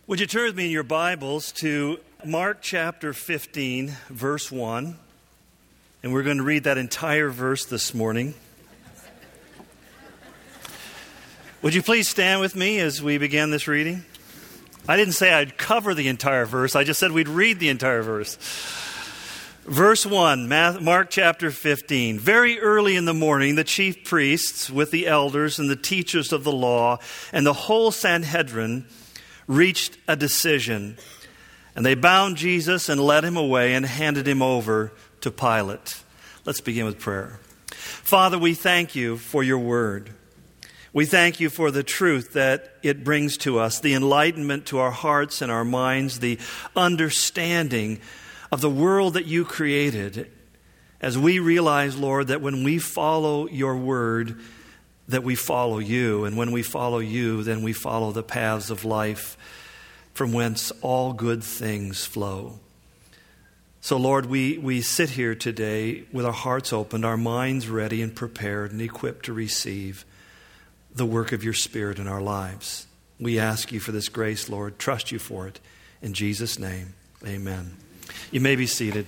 Would you turn with me in your Bibles to Mark chapter 15, verse 1. And we're going to read that entire verse this morning. Would you please stand with me as we begin this reading? I didn't say I'd cover the entire verse. I just said we'd read the entire verse. Verse 1, Mark chapter 15. Very early in the morning, the chief priests with the elders and the teachers of the law and the whole Sanhedrin reached a decision. And they bound Jesus and led him away and handed him over to Pilate. Let's begin with prayer. Father, we thank you for your word. We thank you for the truth that it brings to us, the enlightenment to our hearts and our minds, the understanding of the world that you created, as we realize, Lord, that when we follow your word, that we follow you. And when we follow you, then we follow the paths of life from whence all good things flow. So, Lord, we sit here today with our hearts opened, our minds ready and prepared and equipped to receive the work of your Spirit in our lives. We ask you for this grace, Lord. Trust you for it. In Jesus' name, amen. You may be seated.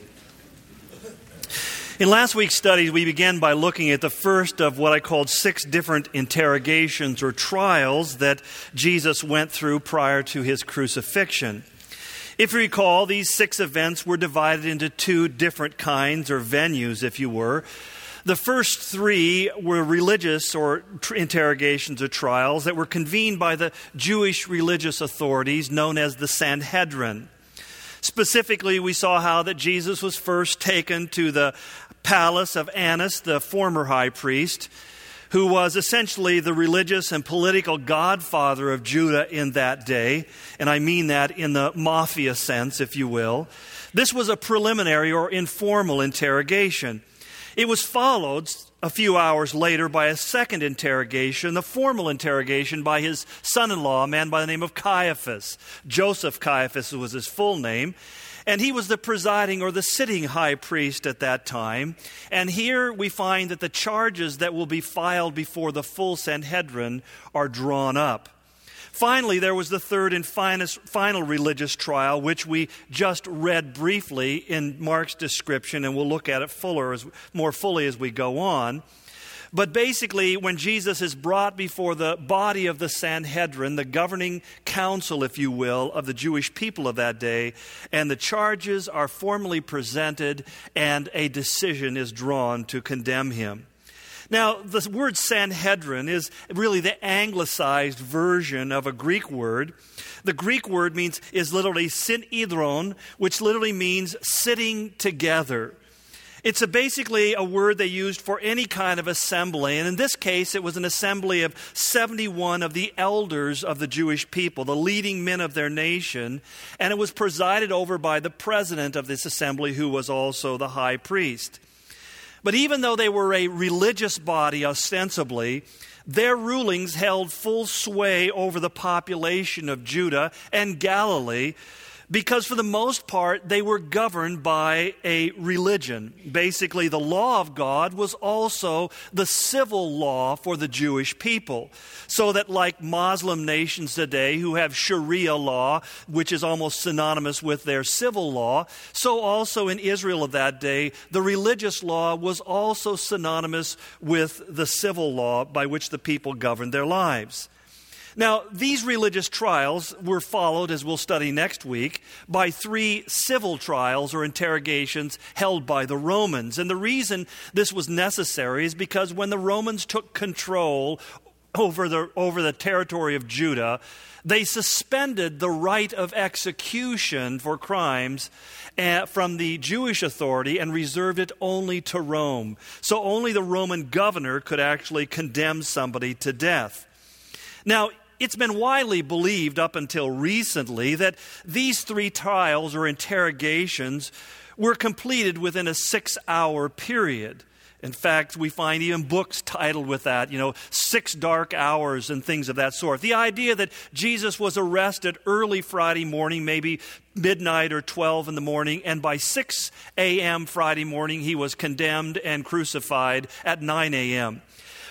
In last week's studies, we began by looking at the first of what I called 6 different interrogations or trials that Jesus went through prior to his crucifixion. If you recall, these 6 events were divided into 2 different kinds or venues, if you were. The first 3 were religious or interrogations or trials that were convened by the Jewish religious authorities known as the Sanhedrin. Specifically, we saw how that Jesus was first taken to the palace of Annas, the former high priest, who was essentially the religious and political godfather of Judah in that day. And I mean that in the mafia sense, if you will. This was a preliminary or informal interrogation. It was followed a few hours later by a second interrogation, the formal interrogation by his son-in-law, a man by the name of Caiaphas. Joseph Caiaphas was his full name. And he was the presiding or the sitting high priest at that time. And here we find that the charges that will be filed before the full Sanhedrin are drawn up. Finally, there was the third and final religious trial, which we just read briefly in Mark's description, and we'll look at it more fully as we go on. But basically, when Jesus is brought before the body of the Sanhedrin, the governing council, if you will, of the Jewish people of that day, and the charges are formally presented and a decision is drawn to condemn him. Now, the word Sanhedrin is really the anglicized version of a Greek word. The Greek word is literally synedron, which literally means sitting together. It's basically a word they used for any kind of assembly. And in this case, it was an assembly of 71 of the elders of the Jewish people, the leading men of their nation. And it was presided over by the president of this assembly, who was also the high priest. But even though they were a religious body, ostensibly, their rulings held full sway over the population of Judah and Galilee, because for the most part, they were governed by a religion. Basically, the law of God was also the civil law for the Jewish people. So that like Muslim nations today who have Sharia law, which is almost synonymous with their civil law, so also in Israel of that day, the religious law was also synonymous with the civil law by which the people governed their lives. Now, these religious trials were followed, as we'll study next week, by 3 civil trials or interrogations held by the Romans. And the reason this was necessary is because when the Romans took control over the territory of Judah, they suspended the right of execution for crimes from the Jewish authority and reserved it only to Rome. So only the Roman governor could actually condemn somebody to death. Now, it's been widely believed up until recently that these 3 trials or interrogations were completed within a 6-hour period. In fact, we find even books titled with that, 6 dark hours and things of that sort. The idea that Jesus was arrested early Friday morning, maybe midnight or 12 in the morning, and by 6 a.m. Friday morning he was condemned and crucified at 9 a.m.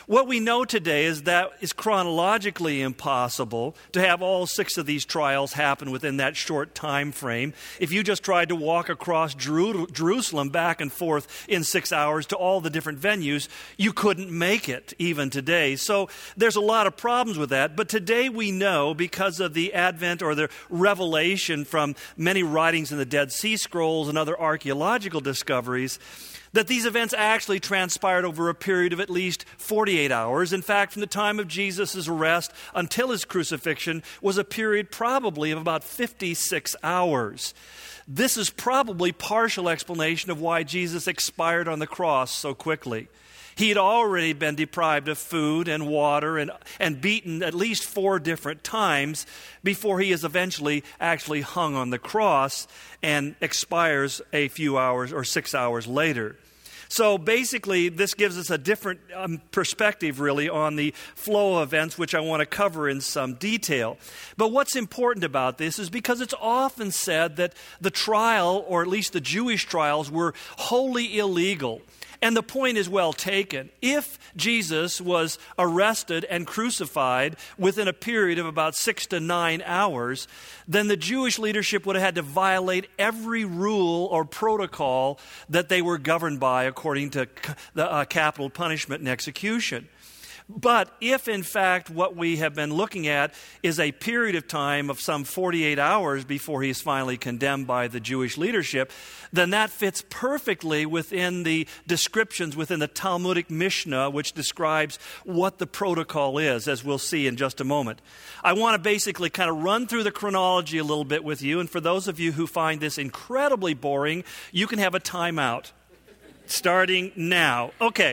What we know today is that it's chronologically impossible to have all 6 of these trials happen within that short time frame. If you just tried to walk across Jerusalem back and forth in 6 hours to all the different venues, you couldn't make it even today. So there's a lot of problems with that. But today we know, because of the advent or the revelation from many writings in the Dead Sea Scrolls and other archaeological discoveries, that these events actually transpired over a period of at least 48 hours. In fact, from the time of Jesus' arrest until his crucifixion was a period probably of about 56 hours. This is probably partial explanation of why Jesus expired on the cross so quickly. He had already been deprived of food and water and beaten at least 4 different times before he is eventually actually hung on the cross and expires a few hours or 6 hours later. So basically, this gives us a different perspective, really, on the flow of events, which I want to cover in some detail. But what's important about this is because it's often said that the trial, or at least the Jewish trials, were wholly illegal. And the point is well taken. If Jesus was arrested and crucified within a period of about 6 to 9 hours, then the Jewish leadership would have had to violate every rule or protocol that they were governed by according to the capital punishment and execution. But if, in fact, what we have been looking at is a period of time of some 48 hours before he is finally condemned by the Jewish leadership, then that fits perfectly within the descriptions within the Talmudic Mishnah, which describes what the protocol is, as we'll see in just a moment. I want to basically kind of run through the chronology a little bit with you, and for those of you who find this incredibly boring, you can have a timeout starting now. Okay.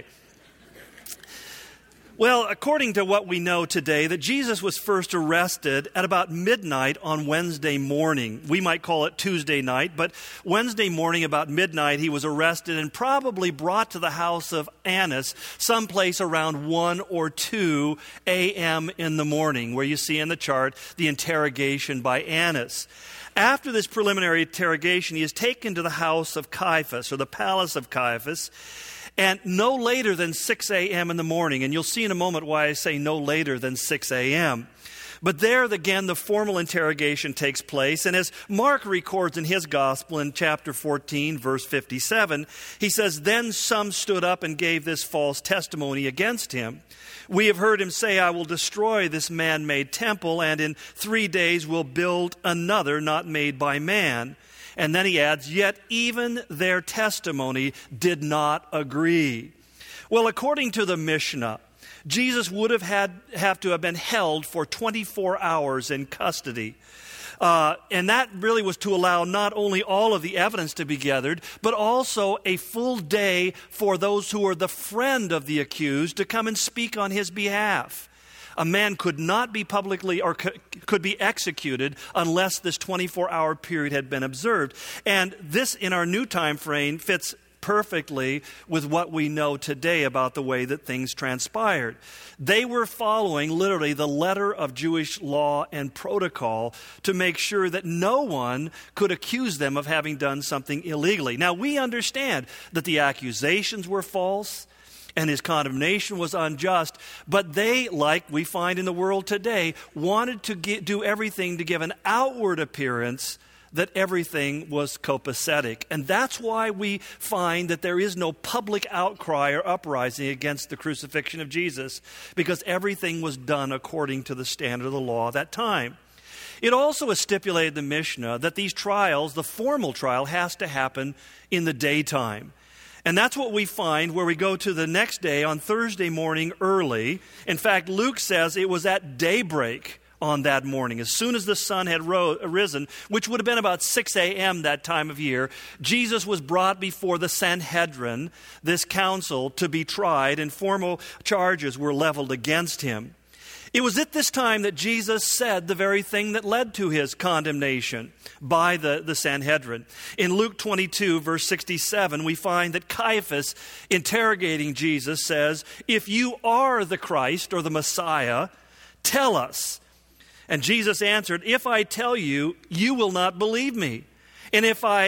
Well, according to what we know today, that Jesus was first arrested at about midnight on Wednesday morning. We might call it Tuesday night, but Wednesday morning about midnight, he was arrested and probably brought to the house of Annas someplace around 1 or 2 a.m. in the morning, where you see in the chart the interrogation by Annas. After this preliminary interrogation, he is taken to the house of Caiaphas, or the palace of Caiaphas, and no later than 6 a.m. in the morning. And you'll see in a moment why I say no later than 6 a.m. But there, again, the formal interrogation takes place. And as Mark records in his gospel in chapter 14, verse 57, he says, "Then some stood up and gave this false testimony against him. We have heard him say, 'I will destroy this man-made temple, and in 3 days will build another not made by man.' And then he adds, 'Yet even their testimony did not agree.'" Well, according to the Mishnah, Jesus would have to have been held for 24 hours in custody. And that really was to allow not only all of the evidence to be gathered, but also a full day for those who are the friend of the accused to come and speak on his behalf. A man could not be publicly or could be executed unless this 24-hour period had been observed. And this, in our new time frame, fits perfectly with what we know today about the way that things transpired. They were following literally the letter of Jewish law and protocol to make sure that no one could accuse them of having done something illegally. Now, we understand that the accusations were false and his condemnation was unjust, but they, like we find in the world today, wanted to do everything to give an outward appearance that everything was copacetic. And that's why we find that there is no public outcry or uprising against the crucifixion of Jesus, because everything was done according to the standard of the law at that time. It also is stipulated in the Mishnah that these trials, the formal trial, has to happen in the daytime. And that's what we find where we go to the next day on Thursday morning early. In fact, Luke says it was at daybreak on that morning. As soon as the sun had risen, which would have been about 6 a.m. that time of year, Jesus was brought before the Sanhedrin, this council, to be tried, and formal charges were leveled against him. It was at this time that Jesus said the very thing that led to his condemnation by the Sanhedrin. In Luke 22, verse 67, we find that Caiaphas, interrogating Jesus, says, "If you are the Christ or the Messiah, tell us." And Jesus answered, "If I tell you, you will not believe me. And if I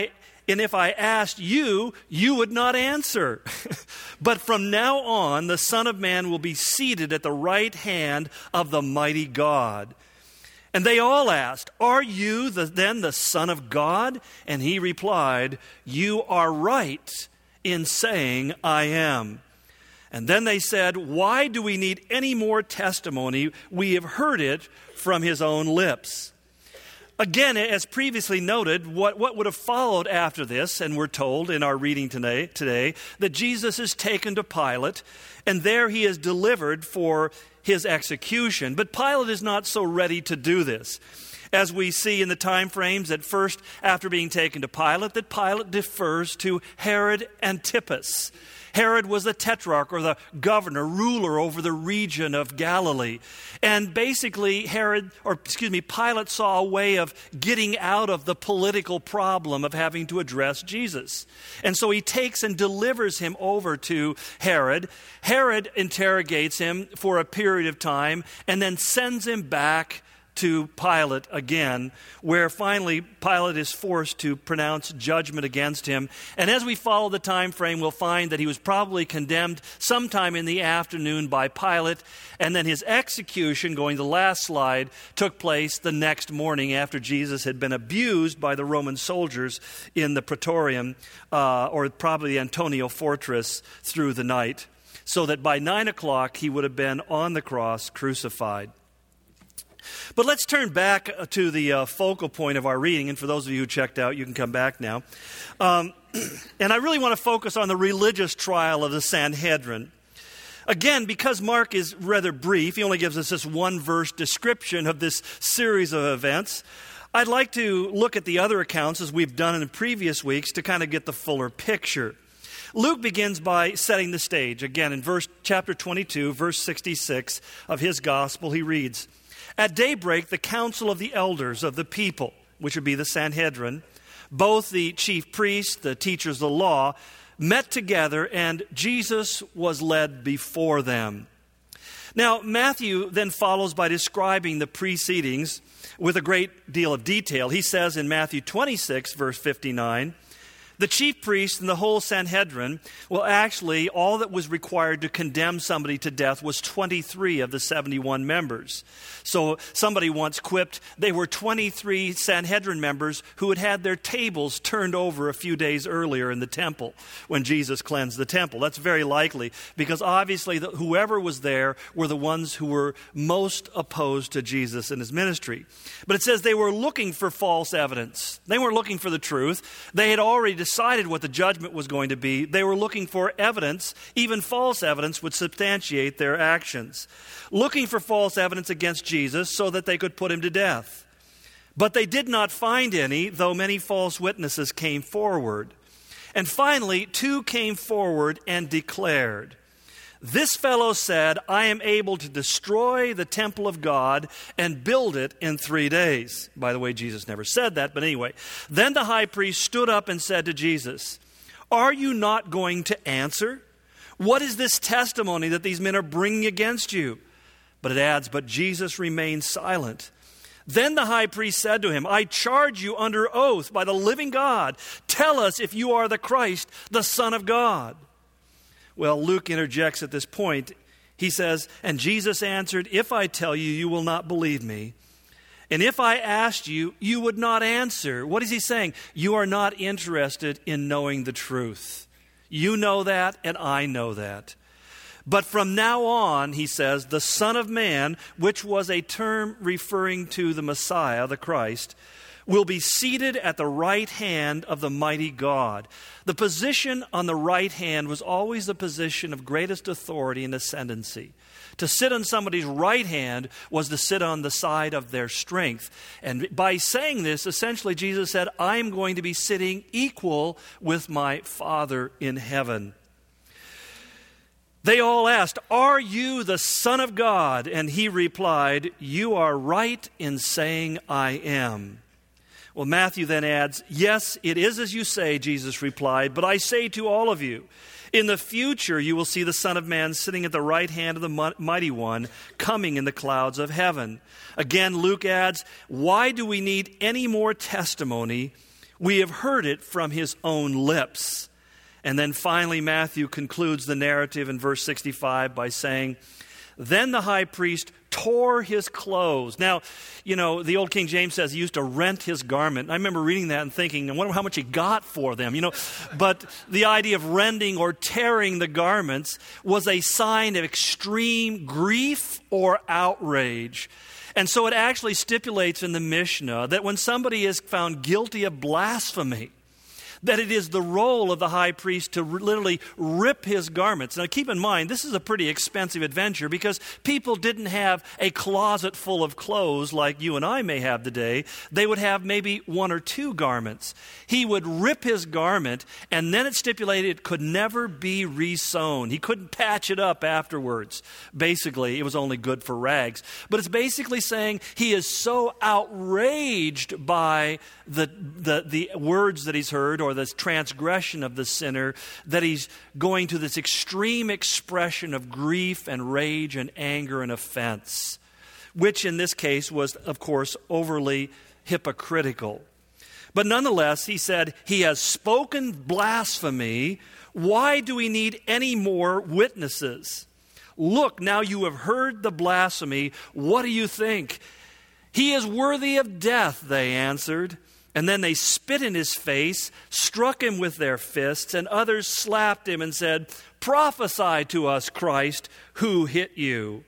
And if I asked you, you would not answer. But from now on, the Son of Man will be seated at the right hand of the mighty God." And they all asked, "Are you then the Son of God?" And he replied, "You are right in saying I am." And then they said, "Why do we need any more testimony? We have heard it from his own lips." Again, as previously noted, what would have followed after this, and we're told in our reading today, that Jesus is taken to Pilate, and there he is delivered for his execution. But Pilate is not so ready to do this. As we see in the time frames, at first, after being taken to Pilate, that Pilate defers to Herod Antipas. Herod was the tetrarch, or the governor, ruler over the region of Galilee. And basically, Pilate saw a way of getting out of the political problem of having to address Jesus. And so he takes and delivers him over to Herod. Herod interrogates him for a period of time and then sends him back to Pilate again, where finally Pilate is forced to pronounce judgment against him. And as we follow the time frame, we'll find that he was probably condemned sometime in the afternoon by Pilate, and then his execution, going to the last slide, took place the next morning after Jesus had been abused by the Roman soldiers in the Praetorium, or probably the Antonia fortress, through the night, so that by 9 o'clock he would have been on the cross crucified. But let's turn back to the focal point of our reading. And for those of you who checked out, you can come back now. And I really want to focus on the religious trial of the Sanhedrin. Again, because Mark is rather brief, he only gives us this one-verse description of this series of events. I'd like to look at the other accounts, as we've done in the previous weeks, to kind of get the fuller picture. Luke begins by setting the stage. Again, in chapter 22, verse 66 of his gospel, he reads, "At daybreak, the council of the elders of the people," which would be the Sanhedrin, "both the chief priests, the teachers of the law, met together, and Jesus was led before them." Now, Matthew then follows by describing the proceedings with a great deal of detail. He says in Matthew 26, verse 59, "The chief priests and the whole Sanhedrin," well, actually, all that was required to condemn somebody to death was 23 of the 71 members. So somebody once quipped, they were 23 Sanhedrin members who had had their tables turned over a few days earlier in the temple when Jesus cleansed the temple. That's very likely, because obviously whoever was there were the ones who were most opposed to Jesus and his ministry. But it says they were looking for false evidence. They weren't looking for the truth. They had already decided what the judgment was going to be. They were looking for evidence, even false evidence, would substantiate their actions. Looking for false evidence against Jesus so that they could put him to death. But they did not find any, though many false witnesses came forward. And finally, 2 came forward and declared, "This fellow said, I am able to destroy the temple of God and build it in 3 days." By the way, Jesus never said that, but anyway. Then the high priest stood up and said to Jesus, "Are you not going to answer? What is this testimony that these men are bringing against you?" But it adds, "But Jesus remained silent." Then the high priest said to him, "I charge you under oath by the living God, tell us if you are the Christ, the Son of God." Well, Luke interjects at this point. He says, "And Jesus answered, if I tell you, you will not believe me. And if I asked you, you would not answer." What is he saying? You are not interested in knowing the truth. You know that, and I know that. "But from now on," he says, "the Son of Man," which was a term referring to the Messiah, the Christ, "will be seated at the right hand of the mighty God." The position on the right hand was always the position of greatest authority and ascendancy. To sit on somebody's right hand was to sit on the side of their strength. And by saying this, essentially Jesus said, I am going to be sitting equal with my Father in heaven. They all asked, "Are you the Son of God?" And he replied, "You are right in saying I am." Well, Matthew then adds, "Yes, it is as you say," Jesus replied, "but I say to all of you, in the future you will see the Son of Man sitting at the right hand of the Mighty One, coming in the clouds of heaven." Again, Luke adds, "Why do we need any more testimony? We have heard it from his own lips. And then finally, Matthew concludes the narrative in verse 65 by saying, then the high priest tore his clothes. Now, the old King James says he used to rent his garment. I remember reading that and thinking, I wonder how much he got for them, But the idea of rending or tearing the garments was a sign of extreme grief or outrage. And so it actually stipulates in the Mishnah that when somebody is found guilty of blasphemy, that it is the role of the high priest to literally rip his garments. Now keep in mind, this is a pretty expensive adventure because people didn't have a closet full of clothes like you and I may have today. They would have maybe one or two garments. He would rip his garment, and then it stipulated it could never be re-sewn. He couldn't patch it up afterwards. Basically, it was only good for rags. But it's basically saying he is so outraged by the words that he's heard or this transgression of the sinner that he's going to this extreme expression of grief and rage and anger and offense, which in this case was, of course, overly hypocritical. But nonetheless, he said, he has spoken blasphemy. Why do we need any more witnesses? Look, now you have heard the blasphemy. What do you think? He is worthy of death, they answered. And then they spit in his face, struck him with their fists, and others slapped him and said, prophesy to us, Christ, who hit you?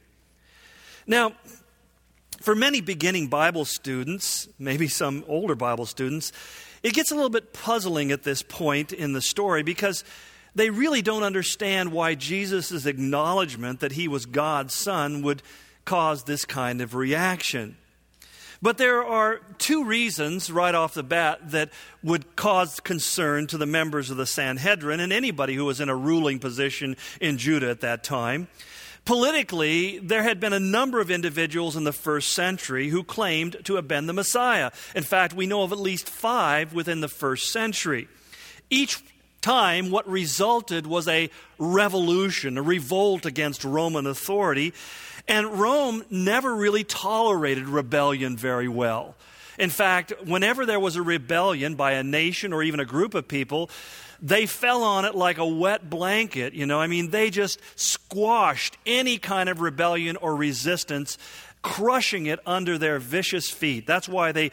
Now, for many beginning Bible students, maybe some older Bible students, it gets a little bit puzzling at this point in the story because they really don't understand why Jesus' acknowledgement that he was God's son would cause this kind of reaction. But there are two reasons right off the bat that would cause concern to the members of the Sanhedrin and anybody who was in a ruling position in Judah at that time. Politically, there had been a number of individuals in the first century who claimed to have been the Messiah. In fact, we know of at least 5 within the first century. Each time, what resulted was a revolution, a revolt against Roman authority. And Rome never really tolerated rebellion very well. In fact, whenever there was a rebellion by a nation or even a group of people, they fell on it like a wet blanket. They just squashed any kind of rebellion or resistance, crushing it under their vicious feet. That's why they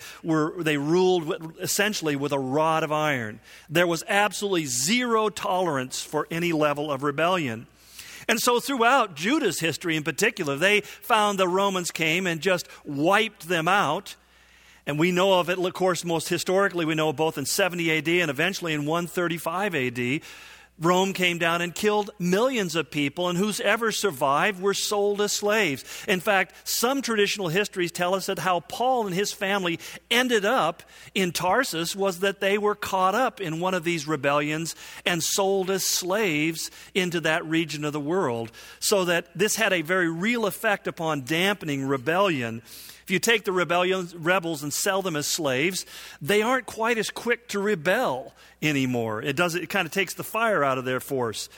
ruled essentially with a rod of iron. There was absolutely zero tolerance for any level of rebellion. And so throughout Judah's history in particular, they found the Romans came and just wiped them out. And we know of it, of course, most historically, we know both in 70 AD and eventually in 135 AD. Rome came down and killed millions of people, and whoever survived were sold as slaves. In fact, some traditional histories tell us that how Paul and his family ended up in Tarsus was that they were caught up in one of these rebellions and sold as slaves into that region of the world, so that this had a very real effect upon dampening rebellion. If you take the rebels and sell them as slaves, they aren't quite as quick to rebel anymore. It kind of takes the fire out of their force.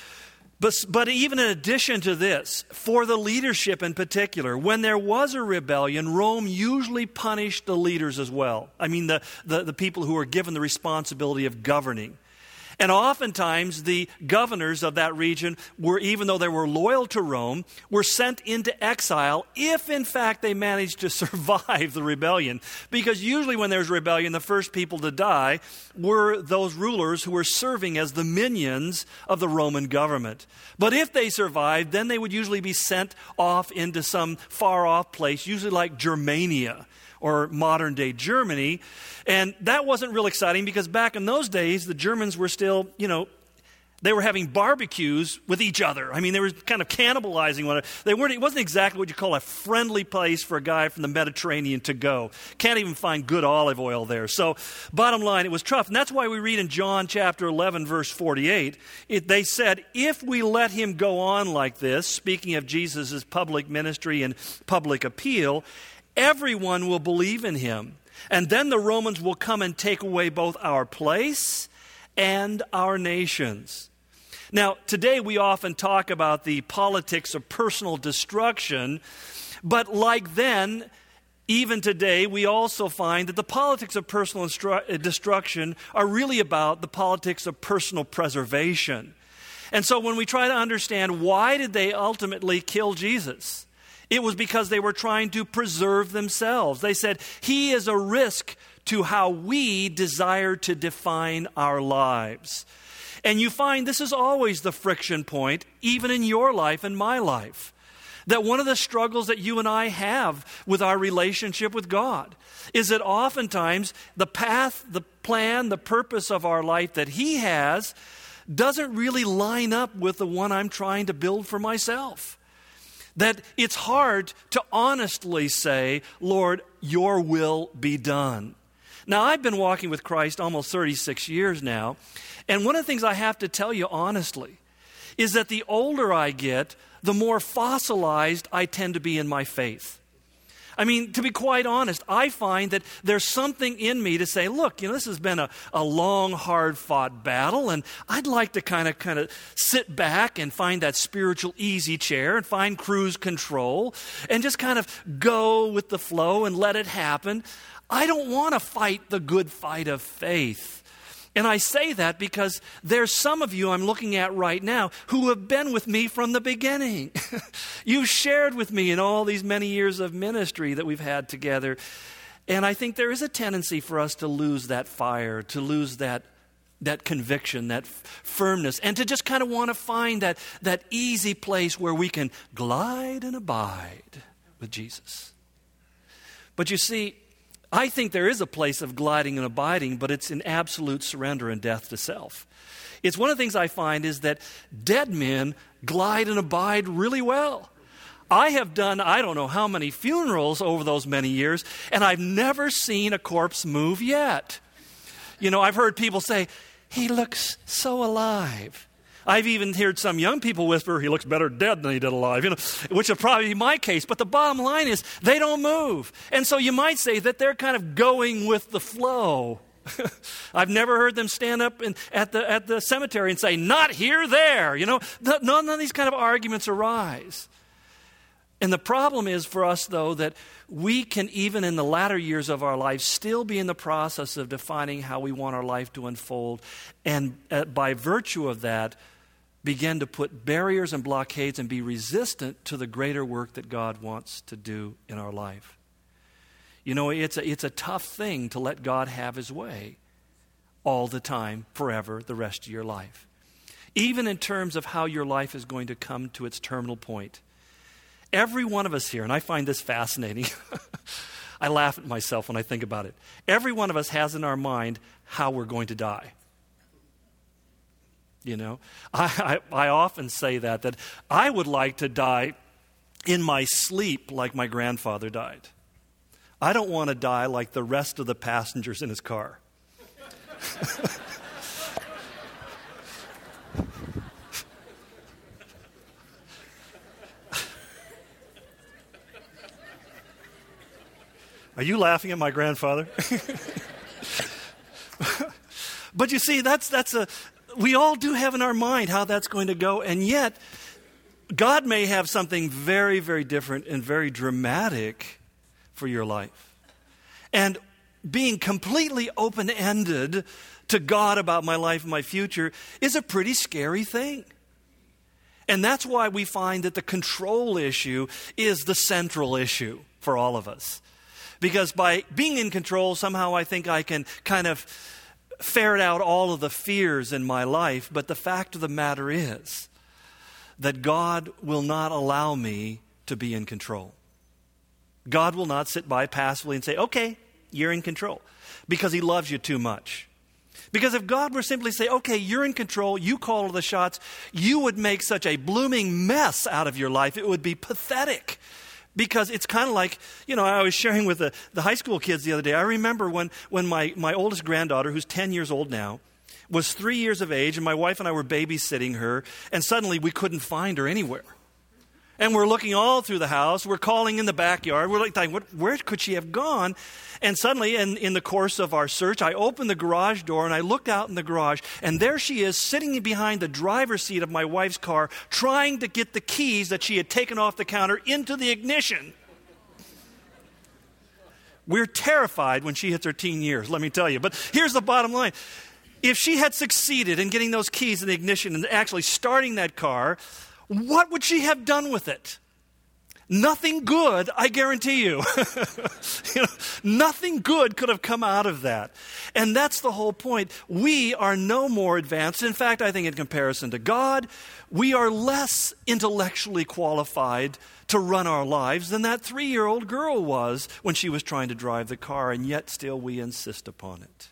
But even in addition to this, for the leadership in particular, when there was a rebellion, Rome usually punished the leaders as well. The people who were given the responsibility of governing. And oftentimes the governors of that region were, even though they were loyal to Rome, were sent into exile if in fact they managed to survive the rebellion. Because usually when there's rebellion, the first people to die were those rulers who were serving as the minions of the Roman government. But if they survived, then they would usually be sent off into some far off place, usually like Germania or modern-day Germany. And that wasn't real exciting because back in those days, the Germans were still, they were having barbecues with each other. They were kind of cannibalizing one another. It wasn't exactly what you call a friendly place for a guy from the Mediterranean to go. Can't even find good olive oil there. So bottom line, it was tough. And that's why we read in John chapter 11, verse 48, they said, if we let him go on like this, speaking of Jesus' public ministry and public appeal, everyone will believe in him. And then the Romans will come and take away both our place and our nations. Now, today we often talk about the politics of personal destruction, but like then, Even today, we also find that the politics of personal destruction are really about the politics of personal preservation. And so when we try to understand why did they ultimately kill Jesus, it was because they were trying to preserve themselves. They said, he is a risk to how we desire to define our lives. And you find this is always the friction point, even in your life and my life. That one of the struggles that you and I have with our relationship with God is that oftentimes the path, the plan, the purpose of our life that he has doesn't really line up with the one I'm trying to build for myself. That it's hard to honestly say, Lord, your will be done. Now, I've been walking with Christ almost 36 years now, and one of the things I have to tell you honestly is that the older I get, the more fossilized I tend to be in my faith. I mean, to be quite honest, I find that there's something in me to say, look, this has been a long, hard-fought battle, and I'd like to kind of sit back and find that spiritual easy chair and find cruise control and just kind of go with the flow and let it happen. I don't want to fight the good fight of faith. And I say that because there's some of you I'm looking at right now who have been with me from the beginning. You've shared with me in all these many years of ministry that we've had together. And I think there is a tendency for us to lose that fire, to lose that conviction, that firmness, and to just kind of want to find that easy place where we can glide and abide with Jesus. But you see, I think there is a place of gliding and abiding, but it's in absolute surrender and death to self. It's one of the things I find is that dead men glide and abide really well. I have done, I don't know how many funerals over those many years, and I've never seen a corpse move yet. I've heard people say, he looks so alive. I've even heard some young people whisper, he looks better dead than he did alive, which would probably be my case. But the bottom line is they don't move. And so you might say that they're kind of going with the flow. I've never heard them stand up at the cemetery and say, not here, there. None of these kind of arguments arise. And the problem is for us, though, that we can, even in the latter years of our life, still be in the process of defining how we want our life to unfold. And by virtue of that, begin to put barriers and blockades and be resistant to the greater work that God wants to do in our life. It's a tough thing to let God have his way all the time, forever, the rest of your life. Even in terms of how your life is going to come to its terminal point. Every one of us here, and I find this fascinating, I laugh at myself when I think about it. Every one of us has in our mind how we're going to die. I often say that I would like to die in my sleep like my grandfather died. I don't want to die like the rest of the passengers in his car. Are you laughing at my grandfather? But you see, we all do have in our mind how that's going to go, and yet God may have something very, very different and very dramatic for your life. And being completely open-ended to God about my life and my future is a pretty scary thing. And that's why we find that the control issue is the central issue for all of us. Because by being in control, somehow I think I can kind of ferret out all of the fears in my life. But the fact of the matter is that God will not allow me to be in control. God will not sit by passively and say, okay, you're in control, because he loves you too much. Because if God were simply to say, okay, you're in control, you call the shots, you would make such a blooming mess out of your life. It would be pathetic. Because it's kind of like, I was sharing with the high school kids the other day. I remember when my oldest granddaughter, who's 10 years old now, was 3 years of age, and my wife and I were babysitting her, and suddenly we couldn't find her anywhere. And we're looking all through the house. We're calling in the backyard. We're like, where could she have gone? And suddenly, in the course of our search, I opened the garage door and I looked out in the garage, and there she is sitting behind the driver's seat of my wife's car, trying to get the keys that she had taken off the counter into the ignition. We're terrified when she hits her teen years, let me tell you. But here's the bottom line. If she had succeeded in getting those keys in the ignition and actually starting that car, what would she have done with it? Nothing good, I guarantee you. Nothing good could have come out of that. And that's the whole point. We are no more advanced. In fact, I think in comparison to God, we are less intellectually qualified to run our lives than that 3-year-old girl was when she was trying to drive the car, and yet still we insist upon it.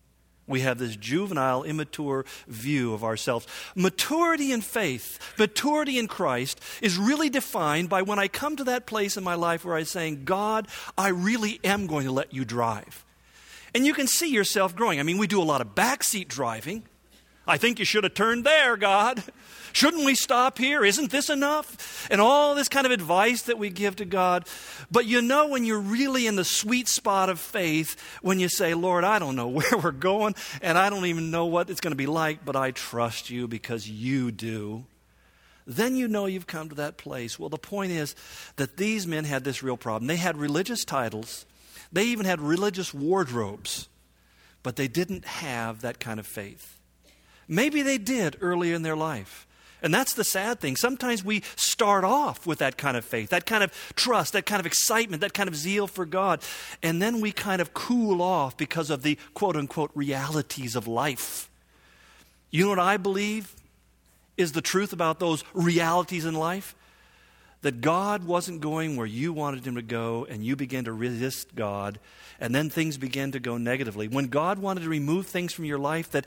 We have this juvenile, immature view of ourselves. Maturity in faith, maturity in Christ is really defined by when I come to that place in my life where I'm saying, God, I really am going to let you drive. And you can see yourself growing. I mean, we do a lot of backseat driving. I think you should have turned there, God. Shouldn't we stop here? Isn't this enough? And all this kind of advice that we give to God. But you know when you're really in the sweet spot of faith, when you say, Lord, I don't know where we're going, and I don't even know what it's going to be like, but I trust you because you do. Then you know you've come to that place. Well, the point is that these men had this real problem. They had religious titles. They even had religious wardrobes. But they didn't have that kind of faith. Maybe they did early in their life. And that's the sad thing. Sometimes we start off with that kind of faith, that kind of trust, that kind of excitement, that kind of zeal for God. And then we kind of cool off because of the quote-unquote realities of life. You know what I believe is the truth about those realities in life? That God wasn't going where you wanted him to go, and you began to resist God, and then things began to go negatively. When God wanted to remove things from your life that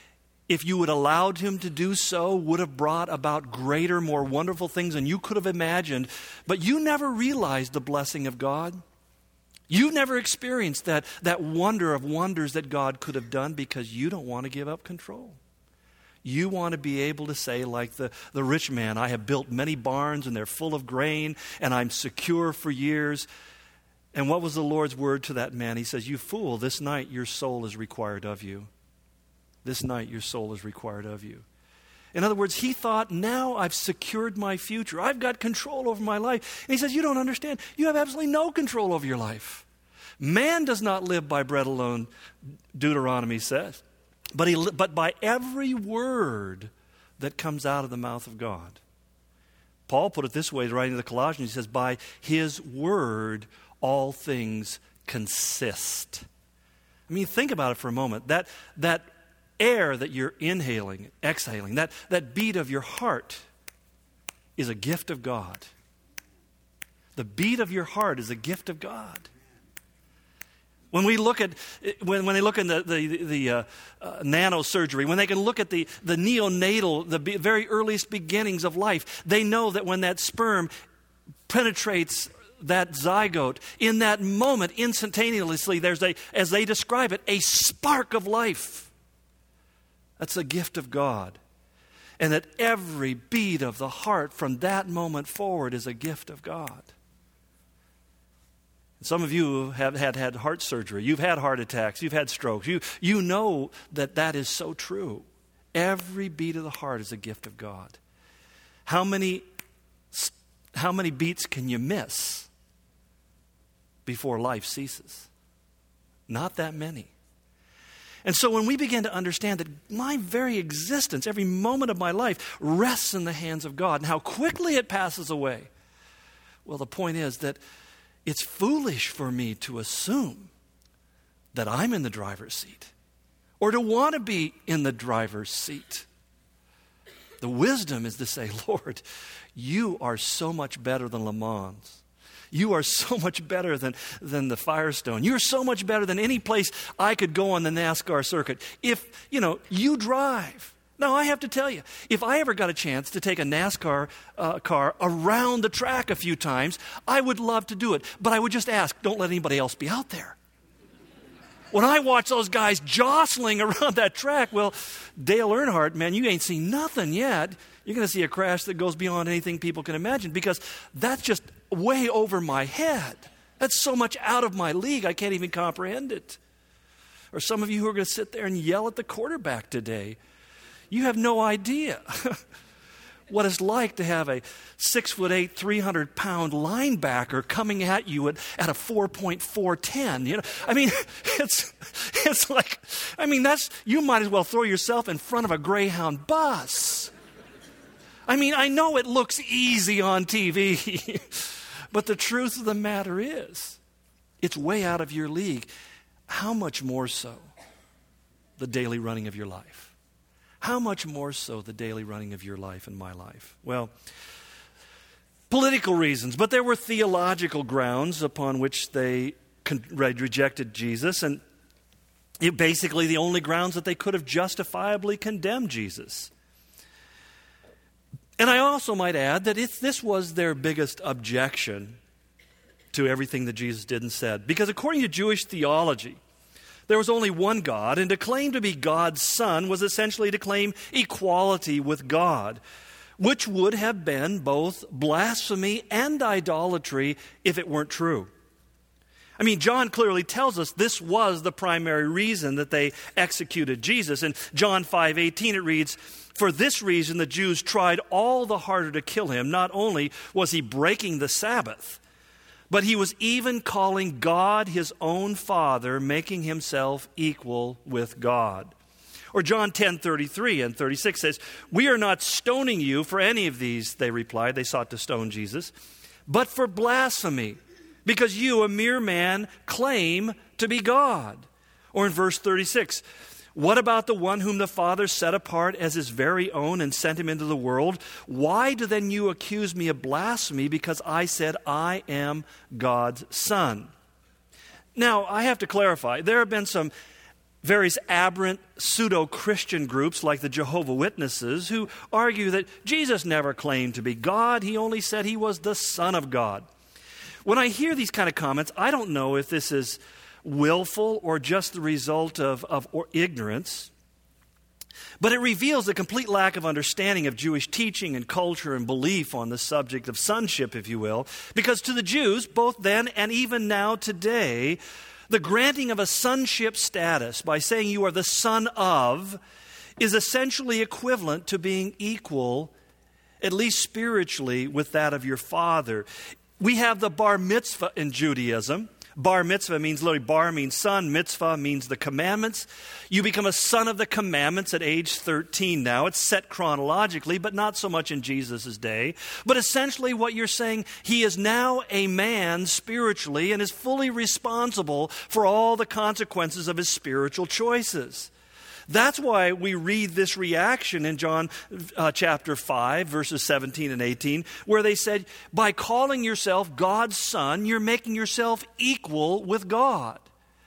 if you had allowed him to do so, would have brought about greater, more wonderful things than you could have imagined. But you never realized the blessing of God. You never experienced that wonder of wonders that God could have done because you don't want to give up control. You want to be able to say, like the rich man, I have built many barns and they're full of grain and I'm secure for years. And what was the Lord's word to that man? He says, you fool, this night your soul is required of you. This night your soul is required of you. In other words, he thought, now I've secured my future. I've got control over my life. And he says, you don't understand. You have absolutely no control over your life. Man does not live by bread alone, Deuteronomy says, but by every word that comes out of the mouth of God. Paul put it this way, writing to the Colossians, he says, by his word all things consist. I mean, think about it for a moment. That air that you're inhaling, exhaling, that beat of your heart is a gift of God. The beat of your heart is a gift of God. When we look at when they look in the nanosurgery, when they can look at the neonatal, the very earliest beginnings of life, they know that when that sperm penetrates that zygote, in that moment, instantaneously, there's as they describe it, a spark of life. That's a gift of God. And that every beat of the heart from that moment forward is a gift of God. Some of you have had heart surgery. You've had heart attacks. You've had strokes. You know that is so true. Every beat of the heart is a gift of God. How many beats can you miss before life ceases? Not that many. And so when we begin to understand that my very existence, every moment of my life, rests in the hands of God and how quickly it passes away, well, the point is that it's foolish for me to assume that I'm in the driver's seat or to want to be in the driver's seat. The wisdom is to say, Lord, you are so much better than Le Mans. You are so much better than the Firestone. You're so much better than any place I could go on the NASCAR circuit. If, you drive. Now, I have to tell you, if I ever got a chance to take a NASCAR car around the track a few times, I would love to do it. But I would just ask, don't let anybody else be out there. When I watch those guys jostling around that track, well, Dale Earnhardt, man, you ain't seen nothing yet. You're going to see a crash that goes beyond anything people can imagine because that's just way over my head. That's so much out of my league, I can't even comprehend it. Or some of you who are going to sit there and yell at the quarterback today. You have no idea what it's like to have a 6'8", 300-pound linebacker coming at you at a 4.410. You know, I mean, it's like, I mean, you might as well throw yourself in front of a Greyhound bus. I mean, I know it looks easy on TV, but the truth of the matter is, it's way out of your league. How much more so the daily running of your life? How much more so the daily running of your life and my life? Well, political reasons, but there were theological grounds upon which they rejected Jesus, and basically the only grounds that they could have justifiably condemned Jesus. And I also might add that this was their biggest objection to everything that Jesus did and said, because according to Jewish theology, there was only one God, and to claim to be God's son was essentially to claim equality with God, which would have been both blasphemy and idolatry if it weren't true. I mean, John clearly tells us this was the primary reason that they executed Jesus. In John 5:18 it reads, "For this reason the Jews tried all the harder to kill him. Not only was he breaking the Sabbath, but he was even calling God his own Father, making himself equal with God." Or John 10:33 and 36 says, "We are not stoning you for any of these," they replied. They sought to stone Jesus, "but for blasphemy, because you, a mere man, claim to be God." Or in verse 36, "What about the one whom the Father set apart as his very own and sent him into the world? Why do then you accuse me of blasphemy because I said I am God's son?" Now, I have to clarify, there have been some various aberrant pseudo-Christian groups like the Jehovah's Witnesses who argue that Jesus never claimed to be God. He only said he was the Son of God. When I hear these kind of comments, I don't know if this is willful or just the result of ignorance, but it reveals a complete lack of understanding of Jewish teaching and culture and belief on the subject of sonship, if you will, because to the Jews, both then and even now today, the granting of a sonship status by saying you are the son of is essentially equivalent to being equal, at least spiritually, with that of your father. We have the bar mitzvah in Judaism. Bar mitzvah means literally, bar means son, mitzvah means the commandments. You become a son of the commandments at age 13 now. It's set chronologically, but not so much in Jesus' day. But essentially what you're saying, he is now a man spiritually and is fully responsible for all the consequences of his spiritual choices. That's why we read this reaction in John chapter 5, verses 17 and 18, where they said, by calling yourself God's son, you're making yourself equal with God.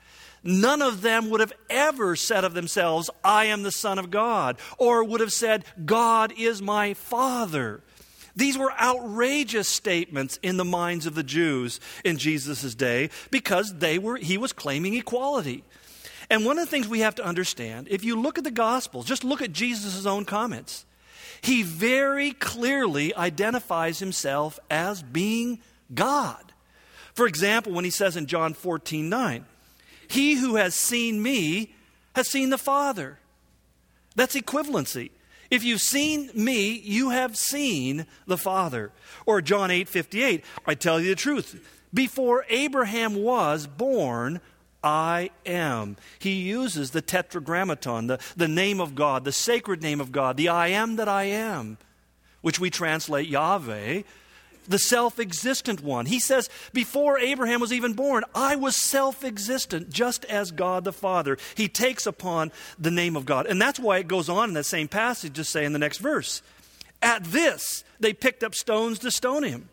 None of them would have ever said of themselves, I am the Son of God, or would have said, God is my Father. These were outrageous statements in the minds of the Jews in Jesus' day because he was claiming equality. And one of the things we have to understand, if you look at the Gospels, just look at Jesus' own comments, he very clearly identifies himself as being God. For example, when he says in John 14:9, he who has seen me has seen the Father. That's equivalency. If you've seen me, you have seen the Father. Or John 8:58, I tell you the truth, before Abraham was born, I am. He uses the tetragrammaton, the name of God, the sacred name of God, the I am that I am, which we translate Yahweh, the self-existent one. He says, before Abraham was even born, I was self-existent, just as God the Father. He takes upon the name of God. And that's why it goes on in that same passage to say in the next verse, at this, they picked up stones to stone him.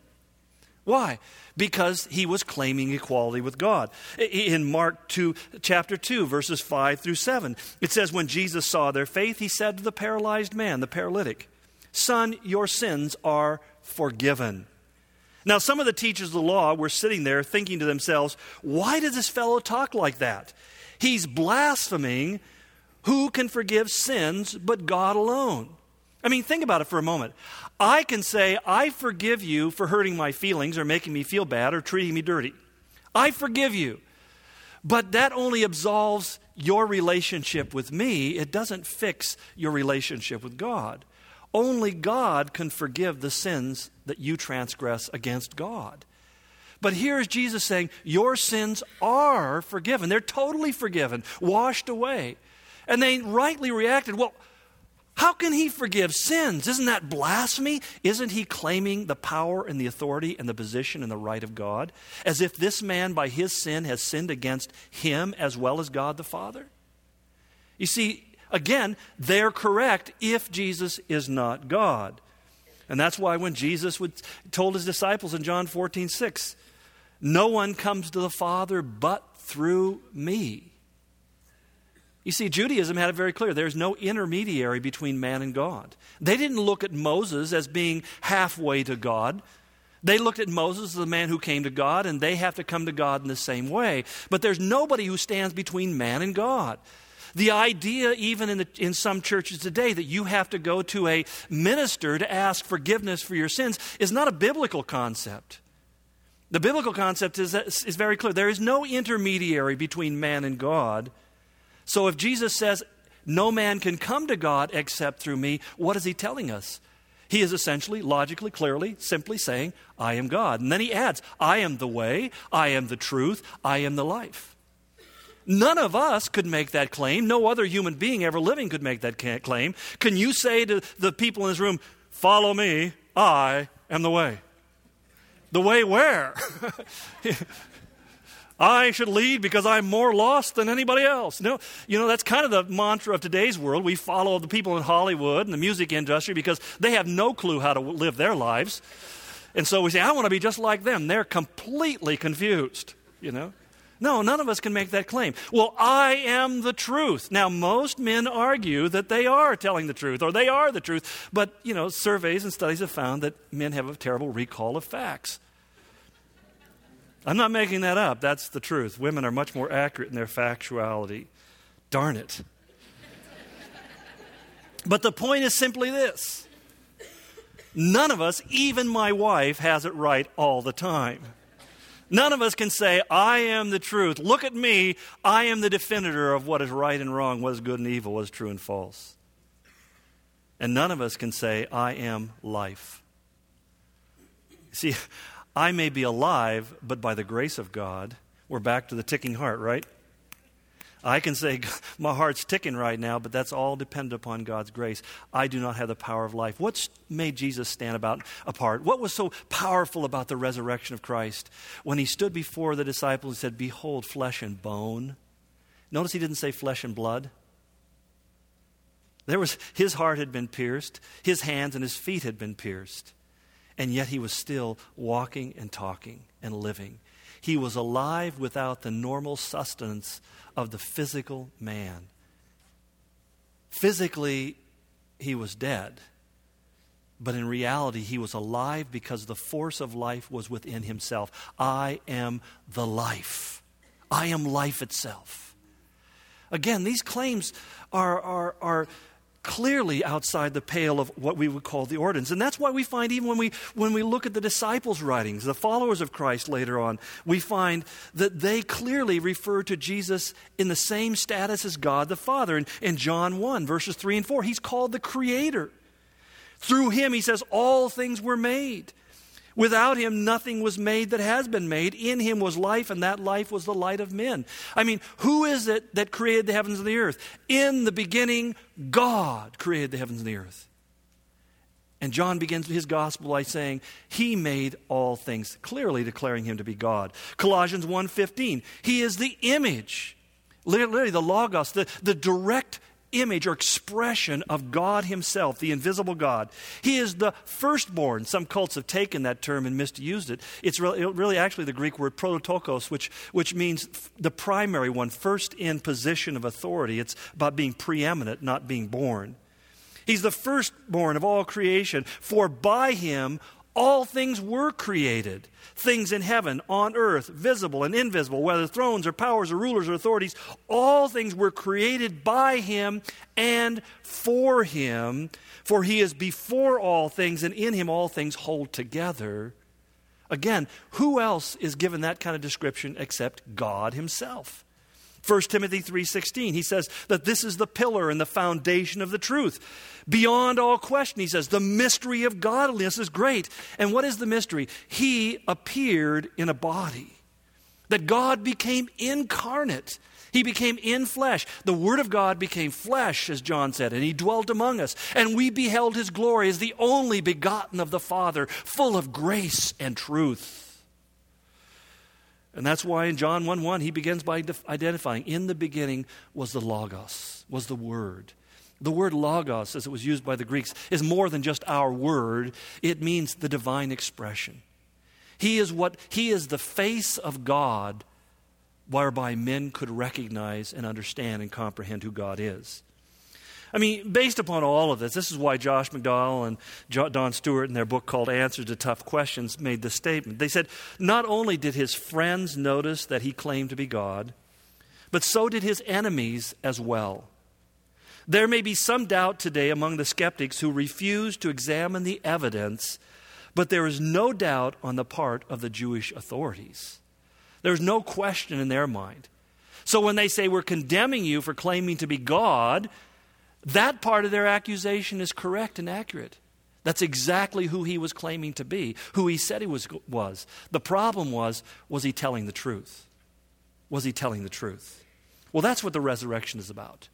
Why? Because he was claiming equality with God. In Mark 2, chapter 2, verses 5 through 7, it says, when Jesus saw their faith, he said to the paralyzed man, the paralytic, son, your sins are forgiven. Now, some of the teachers of the law were sitting there thinking to themselves, why does this fellow talk like that? He's blaspheming. Who can forgive sins but God alone? I mean, think about it for a moment. I can say, I forgive you for hurting my feelings or making me feel bad or treating me dirty. I forgive you. But that only absolves your relationship with me. It doesn't fix your relationship with God. Only God can forgive the sins that you transgress against God. But here's Jesus saying, your sins are forgiven. They're totally forgiven, washed away. And they rightly reacted, well, how can he forgive sins? Isn't that blasphemy? Isn't he claiming the power and the authority and the position and the right of God? As if this man by his sin has sinned against him as well as God the Father? You see, again, they're correct if Jesus is not God. And that's why when Jesus told his disciples in John 14:6, no one comes to the Father but through me. You see, Judaism had it very clear. There's no intermediary between man and God. They didn't look at Moses as being halfway to God. They looked at Moses as the man who came to God, and they have to come to God in the same way. But there's nobody who stands between man and God. The idea, even in some churches today, that you have to go to a minister to ask forgiveness for your sins is not a biblical concept. The biblical concept is very clear. There is no intermediary between man and God. So if Jesus says, no man can come to God except through me, what is he telling us? He is essentially, logically, clearly, simply saying, I am God. And then he adds, I am the way, I am the truth, I am the life. None of us could make that claim. No other human being ever living could make that claim. Can you say to the people in this room, follow me, I am the way? The way where? I should lead because I'm more lost than anybody else. No, that's kind of the mantra of today's world. We follow the people in Hollywood and the music industry because they have no clue how to live their lives. And so we say, I want to be just like them. They're completely confused, No, none of us can make that claim. Well, I am the truth. Now, most men argue that they are telling the truth or they are the truth. But, surveys and studies have found that men have a terrible recall of facts. I'm not making that up. That's the truth. Women are much more accurate in their factuality. Darn it. But the point is simply this. None of us, even my wife, has it right all the time. None of us can say, I am the truth. Look at me. I am the definitor of what is right and wrong, what is good and evil, what is true and false. And none of us can say, I am life. See, I may be alive, but by the grace of God, we're back to the ticking heart, right? I can say, my heart's ticking right now, but that's all dependent upon God's grace. I do not have the power of life. What's made Jesus stand apart? What was so powerful about the resurrection of Christ? When he stood before the disciples and said, behold, flesh and bone. Notice he didn't say flesh and blood. His heart had been pierced. His hands and his feet had been pierced. And yet he was still walking and talking and living. He was alive without the normal sustenance of the physical man. Physically, he was dead. But in reality, he was alive because the force of life was within himself. I am the life. I am life itself. Again, these claims are clearly outside the pale of what we would call the ordinance. And that's why we find even when we look at the disciples' writings, the followers of Christ later on, we find that they clearly refer to Jesus in the same status as God the Father. In John 1, verses 3 and 4, he's called the Creator. Through him, he says, all things were made. Without him, nothing was made that has been made. In him was life, and that life was the light of men. I mean, who is it that created the heavens and the earth? In the beginning, God created the heavens and the earth. And John begins his gospel by saying, he made all things, clearly declaring him to be God. Colossians 1:15, he is the image, literally the logos, the direct image or expression of God himself, the invisible God. He is the firstborn. Some cults have taken that term and misused it. It's really actually the Greek word prototokos, which means the primary one, first in position of authority. It's about being preeminent, not being born. He's the firstborn of all creation, for by him all things were created. Things in heaven, on earth, visible and invisible, whether thrones or powers or rulers or authorities, all things were created by him and for him. For he is before all things, and in him all things hold together. Again, who else is given that kind of description except God himself? 1 Timothy 3:16, he says that this is the pillar and the foundation of the truth. Beyond all question, he says, the mystery of godliness is great. And what is the mystery? He appeared in a body. That God became incarnate. He became in flesh. The Word of God became flesh, as John said, and he dwelt among us. And we beheld his glory as the only begotten of the Father, full of grace and truth. And that's why in John 1:1, he begins by identifying, in the beginning was the Logos, was the Word. The word Logos, as it was used by the Greeks, is more than just our word. It means the divine expression. He is the face of God, whereby men could recognize and understand and comprehend who God is. I mean, based upon all of this is why Josh McDowell and Don Stewart in their book called Answers to Tough Questions made this statement. They said, not only did his friends notice that he claimed to be God, but so did his enemies as well. There may be some doubt today among the skeptics who refuse to examine the evidence, but there is no doubt on the part of the Jewish authorities. There's no question in their mind. So when they say we're condemning you for claiming to be God, that part of their accusation is correct and accurate. That's exactly who he was claiming to be, who he said he was. The problem was he telling the truth? Was he telling the truth? Well, that's what the resurrection is about.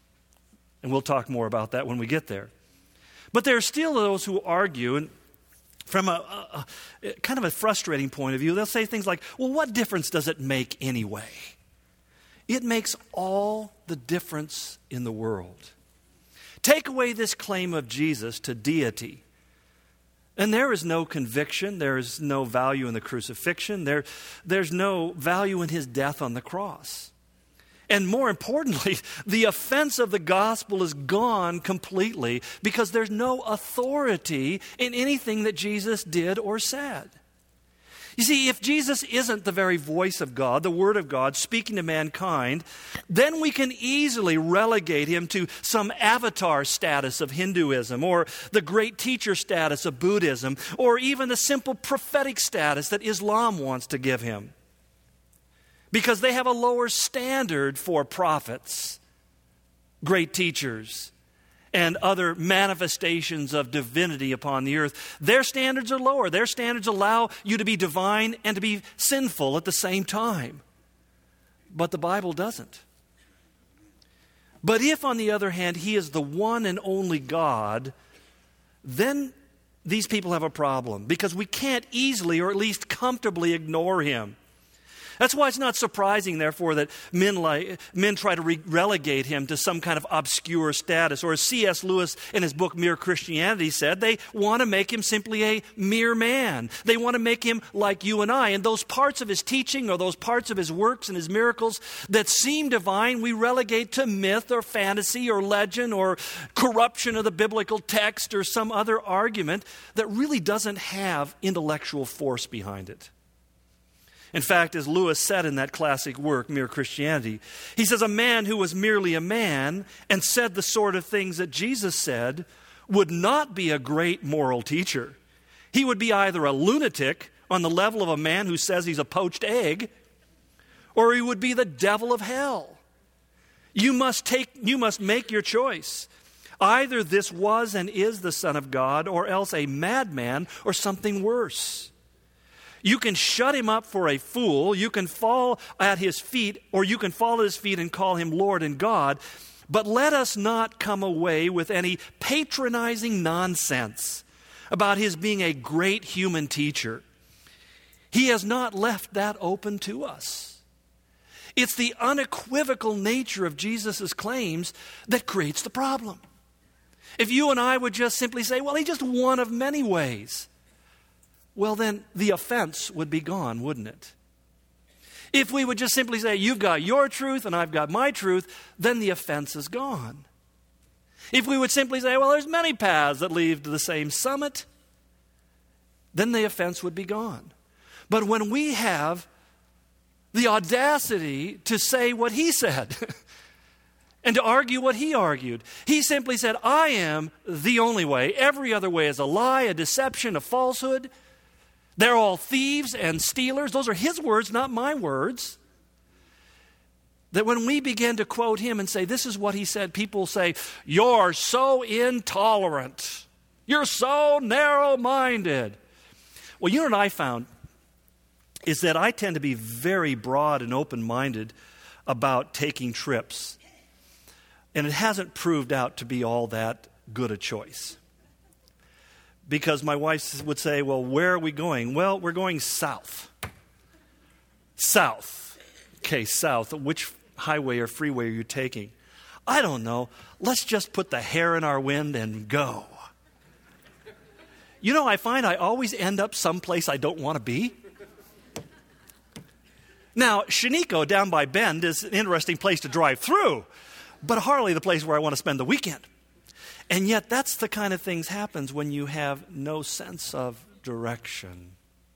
And we'll talk more about that when we get there. But there are still those who argue, and from a kind of a frustrating point of view, they'll say things like, well, what difference does it make anyway? It makes all the difference in the world. Take away this claim of Jesus to deity, and there is no conviction, there is no value in the crucifixion, there's no value in his death on the cross. And more importantly, the offense of the gospel is gone completely because there's no authority in anything that Jesus did or said. You see, if Jesus isn't the very voice of God, the Word of God, speaking to mankind, then we can easily relegate him to some avatar status of Hinduism, or the great teacher status of Buddhism, or even the simple prophetic status that Islam wants to give him. Because they have a lower standard for prophets, great teachers, and other manifestations of divinity upon the earth. Their standards are lower. Their standards allow you to be divine and to be sinful at the same time. But the Bible doesn't. But if, on the other hand, he is the one and only God, then these people have a problem, because we can't easily, or at least comfortably, ignore him. That's why it's not surprising, therefore, that men try to relegate him to some kind of obscure status. Or as C.S. Lewis in his book Mere Christianity said, they want to make him simply a mere man. They want to make him like you and I. And those parts of his teaching, or those parts of his works and his miracles that seem divine, we relegate to myth or fantasy or legend or corruption of the biblical text or some other argument that really doesn't have intellectual force behind it. In fact, as Lewis said in that classic work, Mere Christianity, he says, a man who was merely a man and said the sort of things that Jesus said would not be a great moral teacher. He would be either a lunatic on the level of a man who says he's a poached egg, or he would be the devil of hell. You must make your choice. Either this was and is the Son of God, or else a madman or something worse. You can shut him up for a fool, you can fall at his feet, or you can fall at his feet and call him Lord and God, but let us not come away with any patronizing nonsense about his being a great human teacher. He has not left that open to us. It's the unequivocal nature of Jesus' claims that creates the problem. If you and I would just simply say, well, he's just one of many ways, well, then the offense would be gone, wouldn't it? If we would just simply say, you've got your truth and I've got my truth, then the offense is gone. If we would simply say, well, there's many paths that lead to the same summit, then the offense would be gone. But when we have the audacity to say what he said and to argue what he argued, he simply said, I am the only way. Every other way is a lie, a deception, a falsehood. They're all thieves and stealers. Those are his words, not my words. that when we begin to quote him and say, this is what he said, people say, you're so intolerant. You're so narrow-minded. Well, you know what I found is that I tend to be very broad and open-minded about taking trips. And it hasn't proved out to be all that good a choice. Because my wife would say, well, where are we going? Well, we're going south. South. Okay, south. Which highway or freeway are you taking? I don't know. Let's just put the hair in our wind and go. You know, I find I always end up someplace I don't want to be. Now, Shaniko down by Bend is an interesting place to drive through, but hardly the place where I want to spend the weekend. And yet that's the kind of things happens when you have no sense of direction.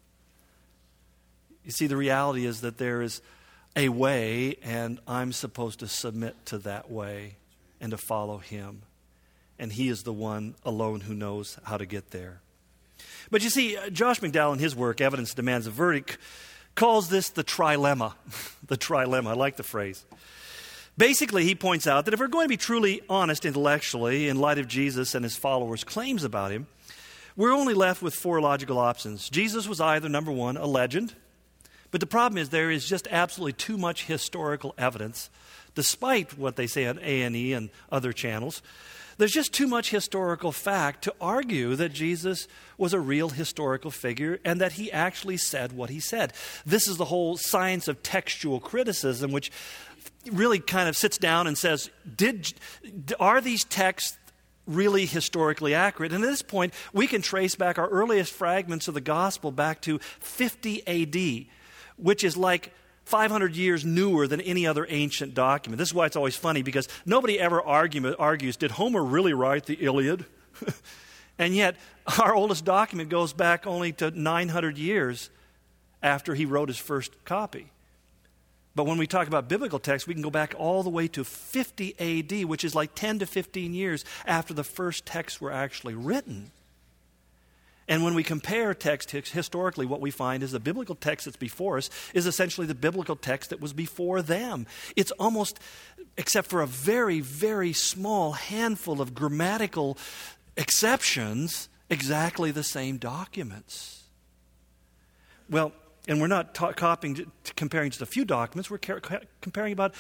You see, the reality is that there is a way, and I'm supposed to submit to that way and to follow him. And he is the one alone who knows how to get there. But you see, Josh McDowell in his work, Evidence Demands a Verdict, calls this the trilemma. The trilemma. I like the phrase. Basically, he points out that if we're going to be truly honest intellectually in light of Jesus and his followers' claims about him, we're only left with four logical options. Jesus was either, number one, a legend, but the problem is there is just absolutely too much historical evidence, despite what they say on A&E and other channels. There's just too much historical fact to argue that Jesus was a real historical figure and that he actually said what he said. This is the whole science of textual criticism, which really kind of sits down and says, are these texts really historically accurate? And at this point, we can trace back our earliest fragments of the gospel back to 50 AD, which is like 500 years newer than any other ancient document. This is why it's always funny, because nobody ever argues, did Homer really write the Iliad? And yet, our oldest document goes back only to 900 years after he wrote his first copy. But when we talk about biblical texts, we can go back all the way to 50 AD, which is like 10 to 15 years after the first texts were actually written. And when we compare text historically, what we find is the biblical text that's before us is essentially the biblical text that was before them. It's almost, except for a very, very small handful of grammatical exceptions, exactly the same documents. Well, and we're not comparing just a few documents. We're comparing about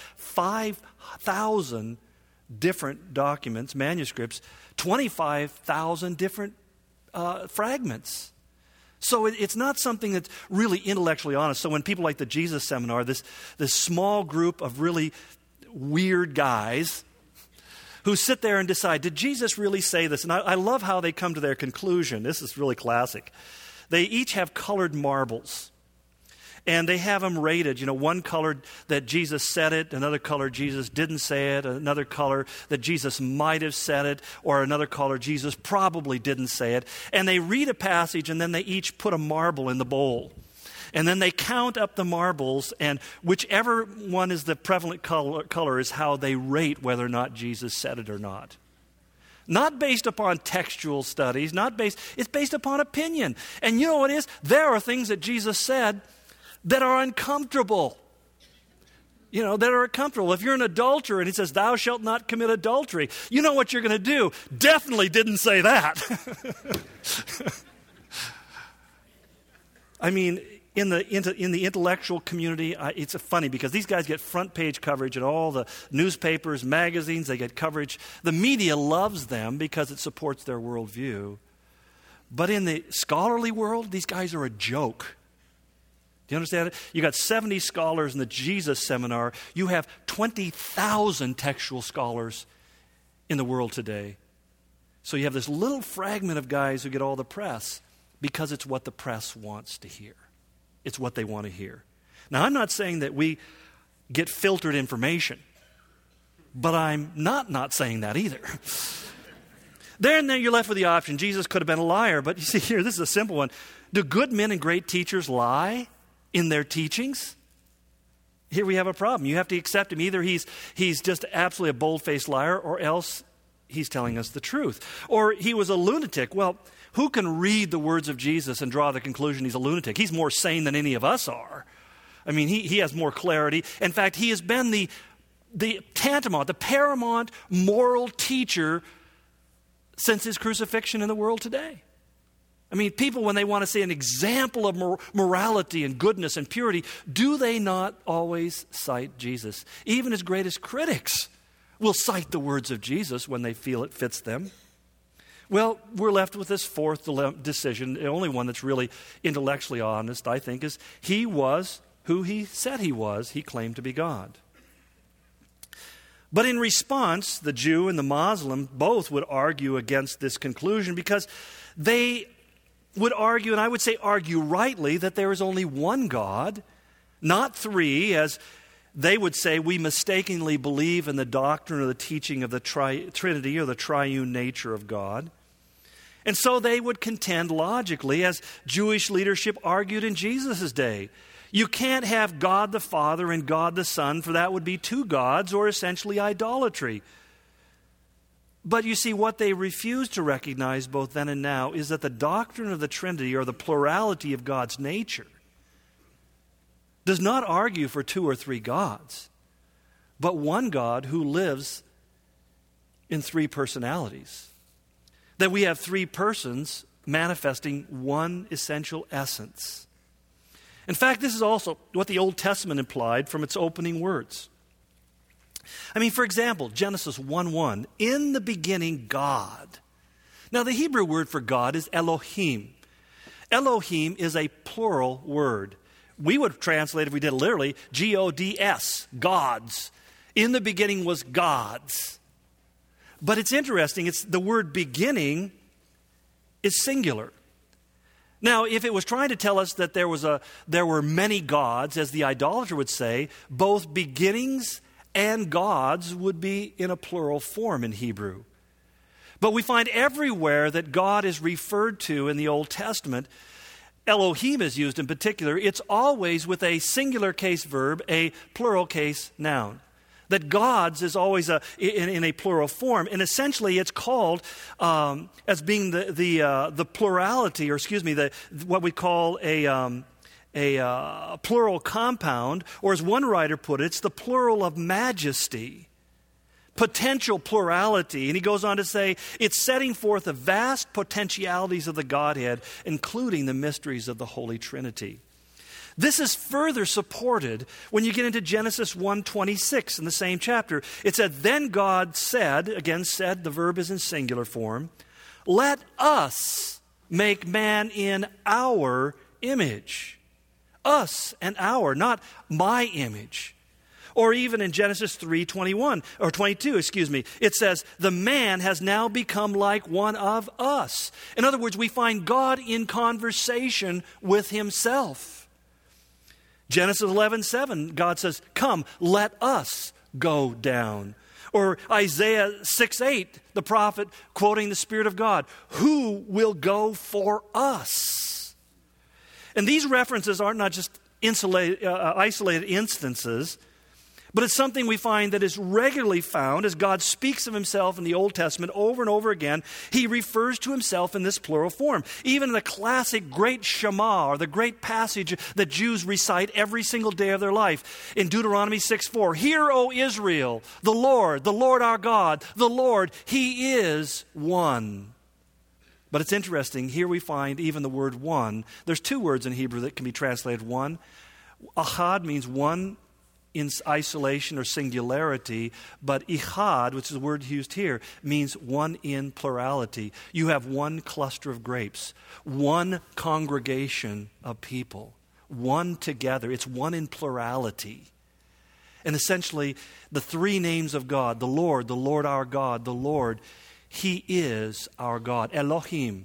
5,000 different documents, manuscripts, 25,000 different fragments. So it's not something that's really intellectually honest. So when people like the Jesus Seminar, this small group of really weird guys who sit there and decide, did Jesus really say this? And I love how they come to their conclusion. This is really classic. They each have colored marbles. And they have them rated, one color that Jesus said it, another color Jesus didn't say it, another color that Jesus might have said it, or another color Jesus probably didn't say it. And they read a passage, and then they each put a marble in the bowl. And then they count up the marbles, and whichever one is the prevalent color is how they rate whether or not Jesus said it or not. Not based upon textual studies, it's based upon opinion. And you know what it is? There are things that Jesus said that are uncomfortable. That are uncomfortable. If you're an adulterer and he says, thou shalt not commit adultery, you know what you're going to do. Definitely didn't say that. I mean, in the intellectual community, it's funny because these guys get front page coverage in all the newspapers, magazines, they get coverage. The media loves them because it supports their worldview. But in the scholarly world, these guys are a joke. Do you understand it? You got 70 scholars in the Jesus Seminar. You have 20,000 textual scholars in the world today. So you have this little fragment of guys who get all the press because it's what the press wants to hear. It's what they want to hear. Now, I'm not saying that we get filtered information, but I'm not saying that either. Then you're left with the option. Jesus could have been a liar, but you see here, this is a simple one. Do good men and great teachers lie in their teachings? Here we have a problem. You have to accept him. Either he's just absolutely a bold-faced liar, or else he's telling us the truth. Or he was a lunatic. Well, who can read the words of Jesus and draw the conclusion he's a lunatic? He's more sane than any of us are. I mean, he has more clarity. In fact, he has been the the tantamount, the paramount moral teacher since his crucifixion in the world today. I mean, people, when they want to see an example of morality and goodness and purity, do they not always cite Jesus? Even his greatest critics will cite the words of Jesus when they feel it fits them. Well, we're left with this fourth decision. The only one that's really intellectually honest, I think, is he was who he said he was. He claimed to be God. But in response, the Jew and the Muslim both would argue against this conclusion because they would argue, and I would say argue rightly, that there is only one God, not three, as they would say we mistakenly believe in the doctrine or the teaching of the Trinity or the triune nature of God. And so they would contend logically, as Jewish leadership argued in Jesus' day. You can't have God the Father and God the Son, for that would be two gods or essentially idolatry. But you see, what they refuse to recognize both then and now is that the doctrine of the Trinity, or the plurality of God's nature, does not argue for two or three gods, but one God who lives in three personalities. That we have three persons manifesting one essential essence. In fact, this is also what the Old Testament implied from its opening words. I mean, for example, Genesis 1:1, in the beginning, God. Now, the Hebrew word for God is Elohim. Elohim is a plural word. We would translate, if we did it literally, G-O-D-S, gods. In the beginning was gods. But it's interesting, the word beginning is singular. Now, if it was trying to tell us that there were many gods, as the idolater would say, both beginnings and gods would be in a plural form in Hebrew. But we find everywhere that God is referred to in the Old Testament, Elohim is used in particular, it's always with a singular case verb, a plural case noun. That gods is always in a plural form, and essentially it's called as being the plurality, or what we call a plural compound, or as one writer put it, it's the plural of majesty, potential plurality. And he goes on to say it's setting forth the vast potentialities of the Godhead, including the mysteries of the Holy Trinity. This is further supported when you get into Genesis 1:26 in the same chapter. It said, then God said, again said, the verb is in singular form, let us make man in our image. Us and our, not my image. Or even in Genesis 3:21, or 22, it says, the man has now become like one of us. In other words, we find God in conversation with himself. Genesis 11:7, God says, come, let us go down. Or Isaiah 6:8, the prophet quoting the Spirit of God, who will go for us? And these references are not just isolated instances, but it's something we find that is regularly found as God speaks of himself in the Old Testament over and over again. He refers to himself in this plural form. Even in the classic great Shema, or the great passage that Jews recite every single day of their life, in Deuteronomy 6:4, hear, O Israel, the Lord our God, the Lord, he is one. But it's interesting, here we find even the word one. There's two words in Hebrew that can be translated one. Ahad means one in isolation or singularity, but ichad, which is the word used here, means one in plurality. You have one cluster of grapes, one congregation of people, one together. It's one in plurality. And essentially, the three names of God, the Lord our God, the Lord, he is our God. Elohim,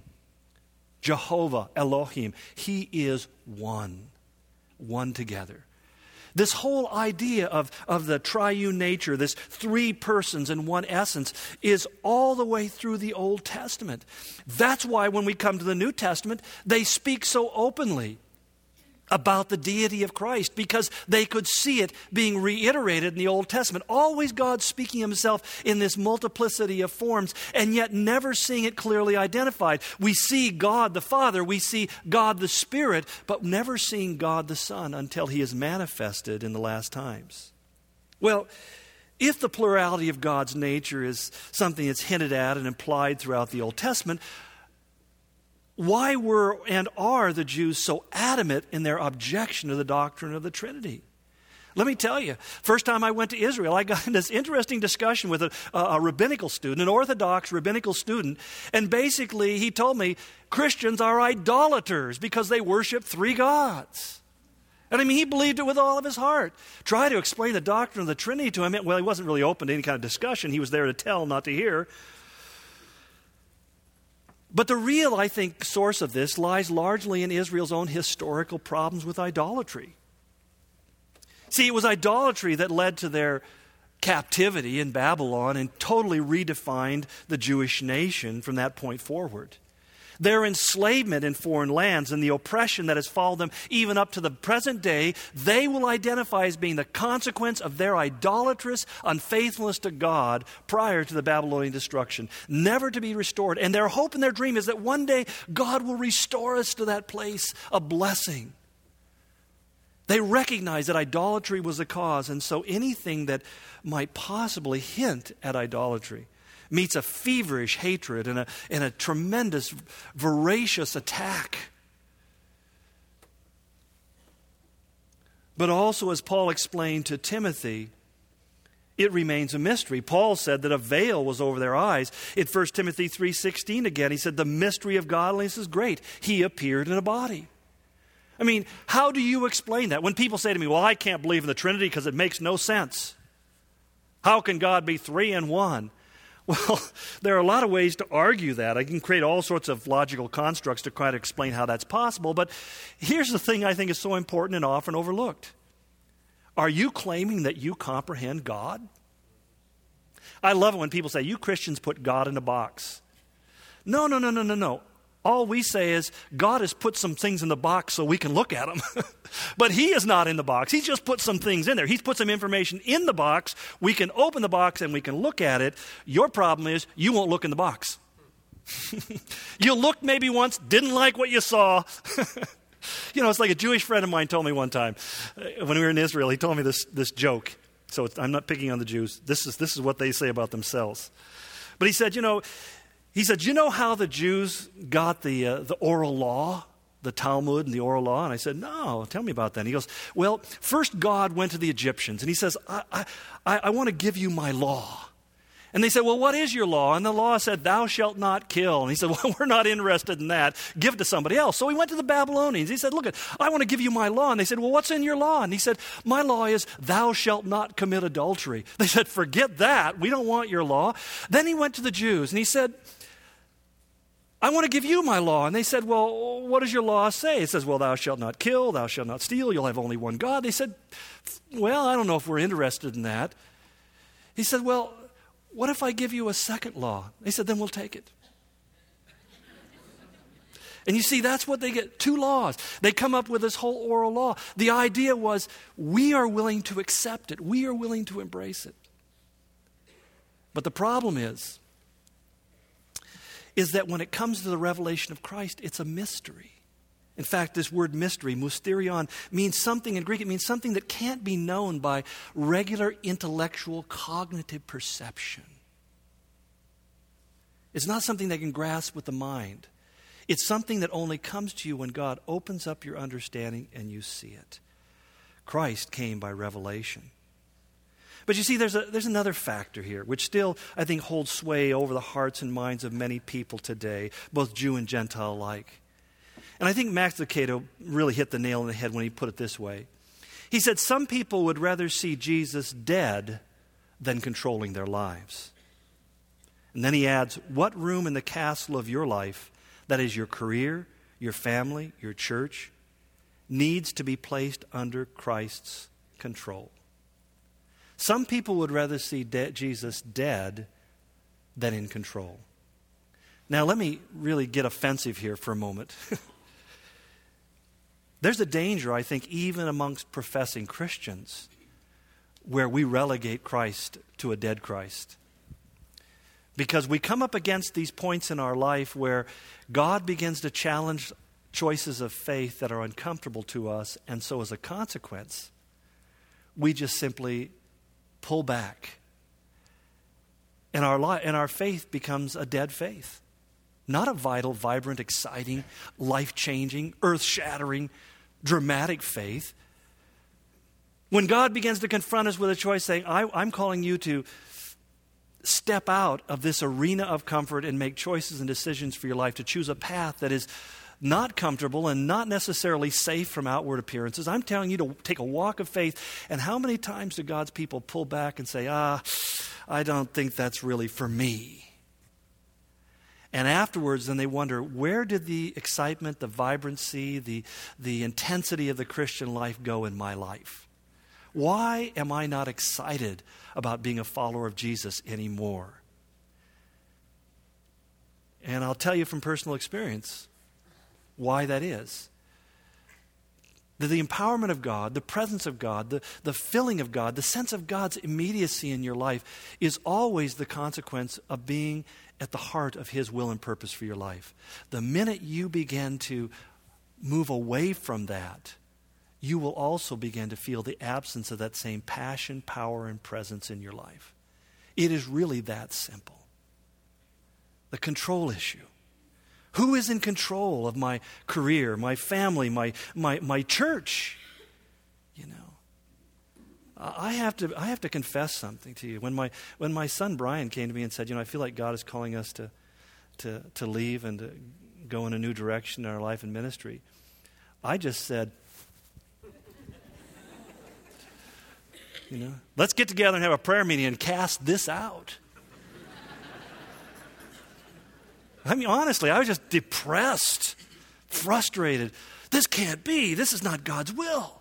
Jehovah, Elohim, he is one together. This whole idea of the triune nature, this three persons in one essence, is all the way through the Old Testament. That's why when we come to the New Testament, they speak so openly about the deity of Christ, because they could see it being reiterated in the Old Testament. Always God speaking of himself in this multiplicity of forms, and yet never seeing it clearly identified. We see God the Father, we see God the Spirit, but never seeing God the Son until he is manifested in the last times. Well, If the plurality of God's nature is something that's hinted at and implied throughout the Old Testament, why were and are the Jews so adamant in their objection to the doctrine of the Trinity? Let me tell you, first time I went to Israel, I got in this interesting discussion with a rabbinical student, an Orthodox rabbinical student, and basically he told me Christians are idolaters because they worship three gods. And I mean, he believed it with all of his heart. Try to explain the doctrine of the Trinity to him. Well, he wasn't really open to any kind of discussion. He was there to tell, not to hear. But the real, I think, source of this lies largely in Israel's own historical problems with idolatry. See, it was idolatry that led to their captivity in Babylon and totally redefined the Jewish nation from that point forward. Their enslavement in foreign lands and the oppression that has followed them even up to the present day, they will identify as being the consequence of their idolatrous unfaithfulness to God prior to the Babylonian destruction, never to be restored. And their hope and their dream is that one day God will restore us to that place of blessing. They recognize that idolatry was the cause, and so anything that might possibly hint at idolatry meets a feverish hatred and a tremendous, voracious attack. But also, as Paul explained to Timothy, it remains a mystery. Paul said that a veil was over their eyes. In 1 Timothy 3:16 again, he said, the mystery of godliness is great. He appeared in a body. I mean, how do you explain that? When people say to me, well, I can't believe in the Trinity because it makes no sense. How can God be three in one? Well, there are a lot of ways to argue that. I can create all sorts of logical constructs to try to explain how that's possible. But here's the thing I think is so important and often overlooked. Are you claiming that you comprehend God? I love it when people say, you Christians put God in a box. No. All we say is God has put some things in the box so we can look at them. But He is not in the box. He's just put some things in there. He's put some information in the box. We can open the box and we can look at it. Your problem is you won't look in the box. You looked maybe once, didn't like what you saw. It's like a Jewish friend of mine told me one time when we were in Israel. He told me this joke. So I'm not picking on the Jews. This is what they say about themselves. But he said, you know how the Jews got the oral law, the Talmud and the oral law? And I said, no, tell me about that. And he goes, well, first God went to the Egyptians and he says, I want to give you my law. And they said, well, what is your law? And the law said, thou shalt not kill. And he said, well, we're not interested in that. Give it to somebody else. So he went to the Babylonians. He said, look, I want to give you my law. And they said, well, what's in your law? And he said, my law is thou shalt not commit adultery. They said, forget that. We don't want your law. Then he went to the Jews and he said, I want to give you my law. And they said, well, what does your law say? It says, well, thou shalt not kill, thou shalt not steal, you'll have only one God. They said, well, I don't know if we're interested in that. He said, well, what if I give you a second law? They said, then we'll take it. And you see, that's what they get, two laws. They come up with this whole oral law. The idea was, we are willing to accept it. We are willing to embrace it. But the problem is that when it comes to the revelation of Christ, it's a mystery. In fact, this word mystery, mysterion, means something in Greek. It means something that can't be known by regular intellectual cognitive perception. It's not something that can grasp with the mind. It's something that only comes to you when God opens up your understanding and you see it. Christ came by revelation. But you see, there's another factor here, which still, I think, holds sway over the hearts and minds of many people today, both Jew and Gentile alike. And I think Max Lucado really hit the nail on the head when he put it this way. He said, some people would rather see Jesus dead than controlling their lives. And then he adds, what room in the castle of your life, that is your career, your family, your church, needs to be placed under Christ's control? Some people would rather see Jesus dead than in control. Now, let me really get offensive here for a moment. There's a danger, I think, even amongst professing Christians, where we relegate Christ to a dead Christ. Because we come up against these points in our life where God begins to challenge choices of faith that are uncomfortable to us, and so as a consequence, we just simply pull back And our faith becomes a dead faith. Not a vital, vibrant, exciting, life-changing, earth-shattering, dramatic faith. When God begins to confront us with a choice saying, I'm calling you to step out of this arena of comfort and make choices and decisions for your life, to choose a path that is not comfortable and not necessarily safe from outward appearances. I'm telling you to take a walk of faith. And how many times do God's people pull back and say, I don't think that's really for me? And afterwards, then they wonder, where did the excitement, the vibrancy, the intensity of the Christian life go in my life? Why am I not excited about being a follower of Jesus anymore? And I'll tell you from personal experience why that is. That the empowerment of God, the presence of God, the filling of God, the sense of God's immediacy in your life is always the consequence of being at the heart of His will and purpose for your life. The minute you begin to move away from that, you will also begin to feel the absence of that same passion, power, and presence in your life. It is really that simple. The control issue. Who is in control of my career, my family, my church? You know, I have to confess something to you. When my son Brian came to me and said, I feel like God is calling us to leave and to go in a new direction in our life and ministry, I just said, let's get together and have a prayer meeting and cast this out. I mean, honestly, I was just depressed, frustrated. This can't be. This is not God's will.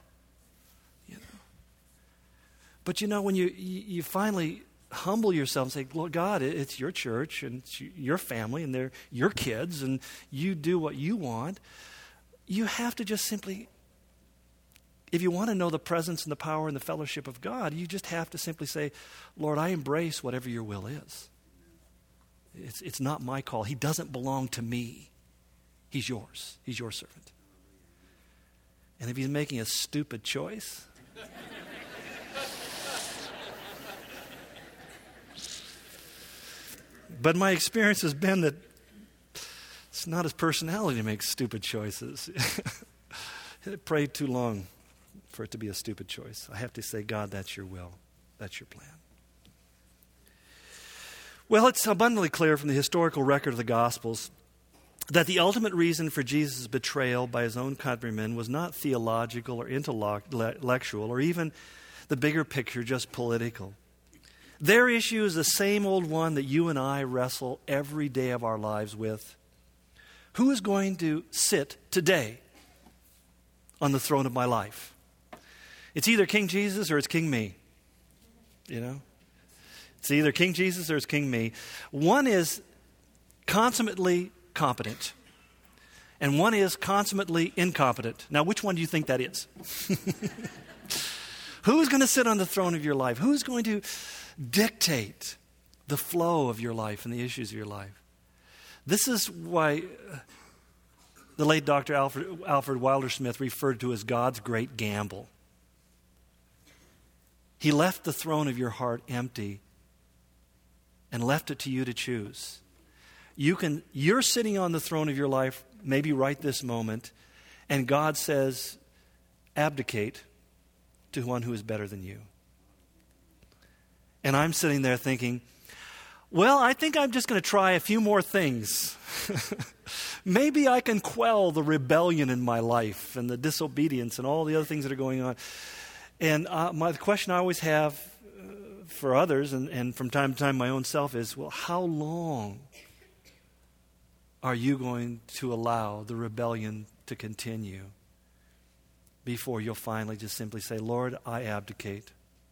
But when you finally humble yourself and say, Lord God, it's your church and it's your family and they're your kids and you do what you want, you have to just simply, if you want to know the presence and the power and the fellowship of God, you just have to simply say, Lord, I embrace whatever your will is. It's not my call. He doesn't belong to me. He's yours. He's your servant. And if he's making a stupid choice, but my experience has been that it's not his personality to make stupid choices. It prayed too long for it to be a stupid choice. I have to say, God, that's your will. That's your plan. Well, it's abundantly clear from the historical record of the Gospels that the ultimate reason for Jesus' betrayal by his own countrymen was not theological or intellectual or even the bigger picture, just political. Their issue is the same old one that you and I wrestle every day of our lives with. Who is going to sit today on the throne of my life? It's either King Jesus or it's King me. It's either King Jesus or it's King me. One is consummately competent, and one is consummately incompetent. Now, which one do you think that is? Who's going to sit on the throne of your life? Who's going to dictate the flow of your life and the issues of your life? This is why the late Dr. Alfred Wilder-Smith referred to as God's great gamble. He left the throne of your heart empty and left it to you to choose. You're sitting on the throne of your life, maybe right this moment, and God says, abdicate to one who is better than you. And I'm sitting there thinking, well, I think I'm just going to try a few more things. Maybe I can quell the rebellion in my life and the disobedience and all the other things that are going on. And the question I always have for others, and from time to time my own self, is, well, how long are you going to allow the rebellion to continue before you'll finally just simply say, Lord, I abdicate?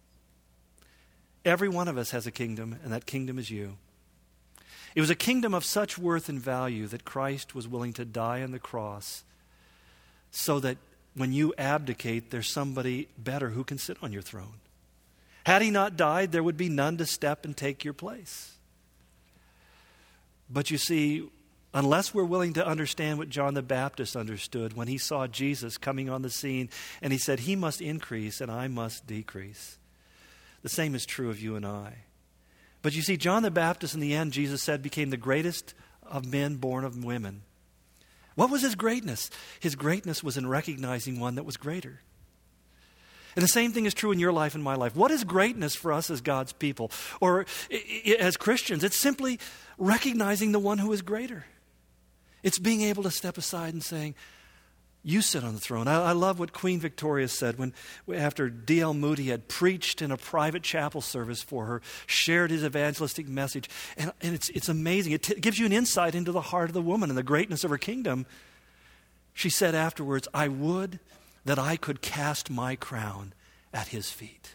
Every one of us has a kingdom, and that kingdom is you. It was a kingdom of such worth and value that Christ was willing to die on the cross so that when you abdicate, there's somebody better who can sit on your throne. Had he not died, there would be none to step and take your place. But you see, unless we're willing to understand what John the Baptist understood when he saw Jesus coming on the scene and he said, he must increase and I must decrease. The same is true of you and I. But you see, John the Baptist in the end, Jesus said, became the greatest of men born of women. What was his greatness? His greatness was in recognizing one that was greater. And the same thing is true in your life and my life. What is greatness for us as God's people? Or as Christians? It's simply recognizing the one who is greater. It's being able to step aside and saying, you sit on the throne. I love what Queen Victoria said after D.L. Moody had preached in a private chapel service for her, shared his evangelistic message. And it's amazing. It gives you an insight into the heart of the woman and the greatness of her kingdom. She said afterwards, I would that I could cast my crown at his feet.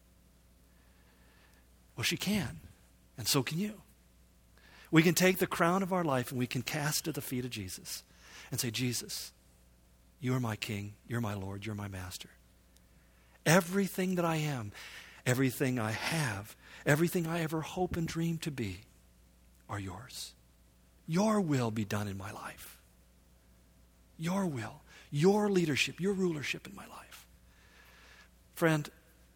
Well, she can, and so can you. We can take the crown of our life and we can cast it at the feet of Jesus and say, Jesus, you are my King, you're my Lord, you're my Master. Everything that I am, everything I have, everything I ever hope and dream to be are yours. Your will be done in my life. Your will, your leadership, your rulership in my life. Friend,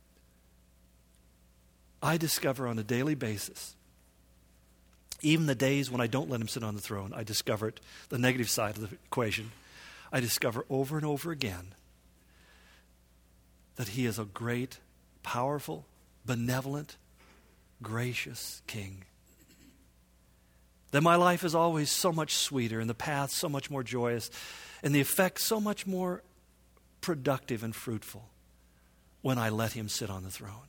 I discover on a daily basis, even the days when I don't let him sit on the throne, I discover it, the negative side of the equation. I discover over and over again that he is a great, powerful, benevolent, gracious King. That my life is always so much sweeter and the path so much more joyous and the effect so much more productive and fruitful when I let him sit on the throne.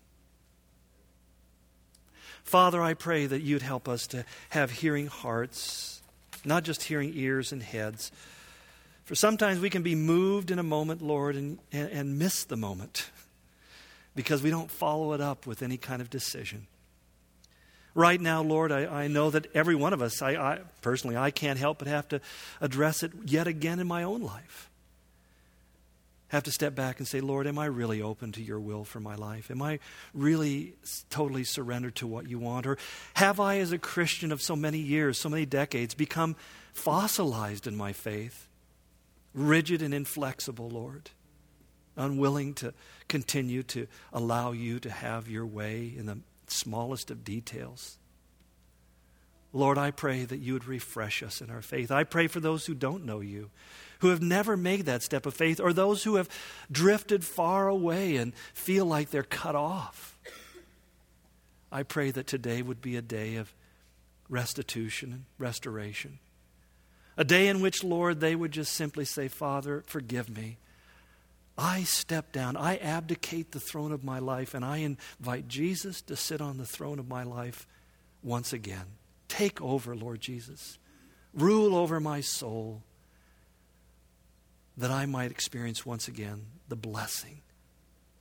Father, I pray that you'd help us to have hearing hearts, not just hearing ears and heads. For sometimes we can be moved in a moment, Lord, and miss the moment because we don't follow it up with any kind of decision. Right now, Lord, I know that every one of us, I personally, I can't help but have to address it yet again in my own life. Have to step back and say, Lord, am I really open to your will for my life? Am I really totally surrendered to what you want? Or have I, as a Christian of so many years, so many decades, become fossilized in my faith? Rigid and inflexible, Lord. Unwilling to continue to allow you to have your way in the smallest of details. Lord, I pray that you would refresh us in our faith. I pray for those who don't know you, who have never made that step of faith, or those who have drifted far away and feel like they're cut off. I pray that today would be a day of restitution and restoration. A day in which, Lord, they would just simply say, Father, forgive me. I step down. I abdicate the throne of my life, and I invite Jesus to sit on the throne of my life once again. Take over, Lord Jesus. Rule over my soul, that I might experience once again the blessing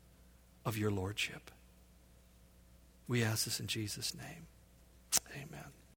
of your lordship. We ask this in Jesus' name. Amen.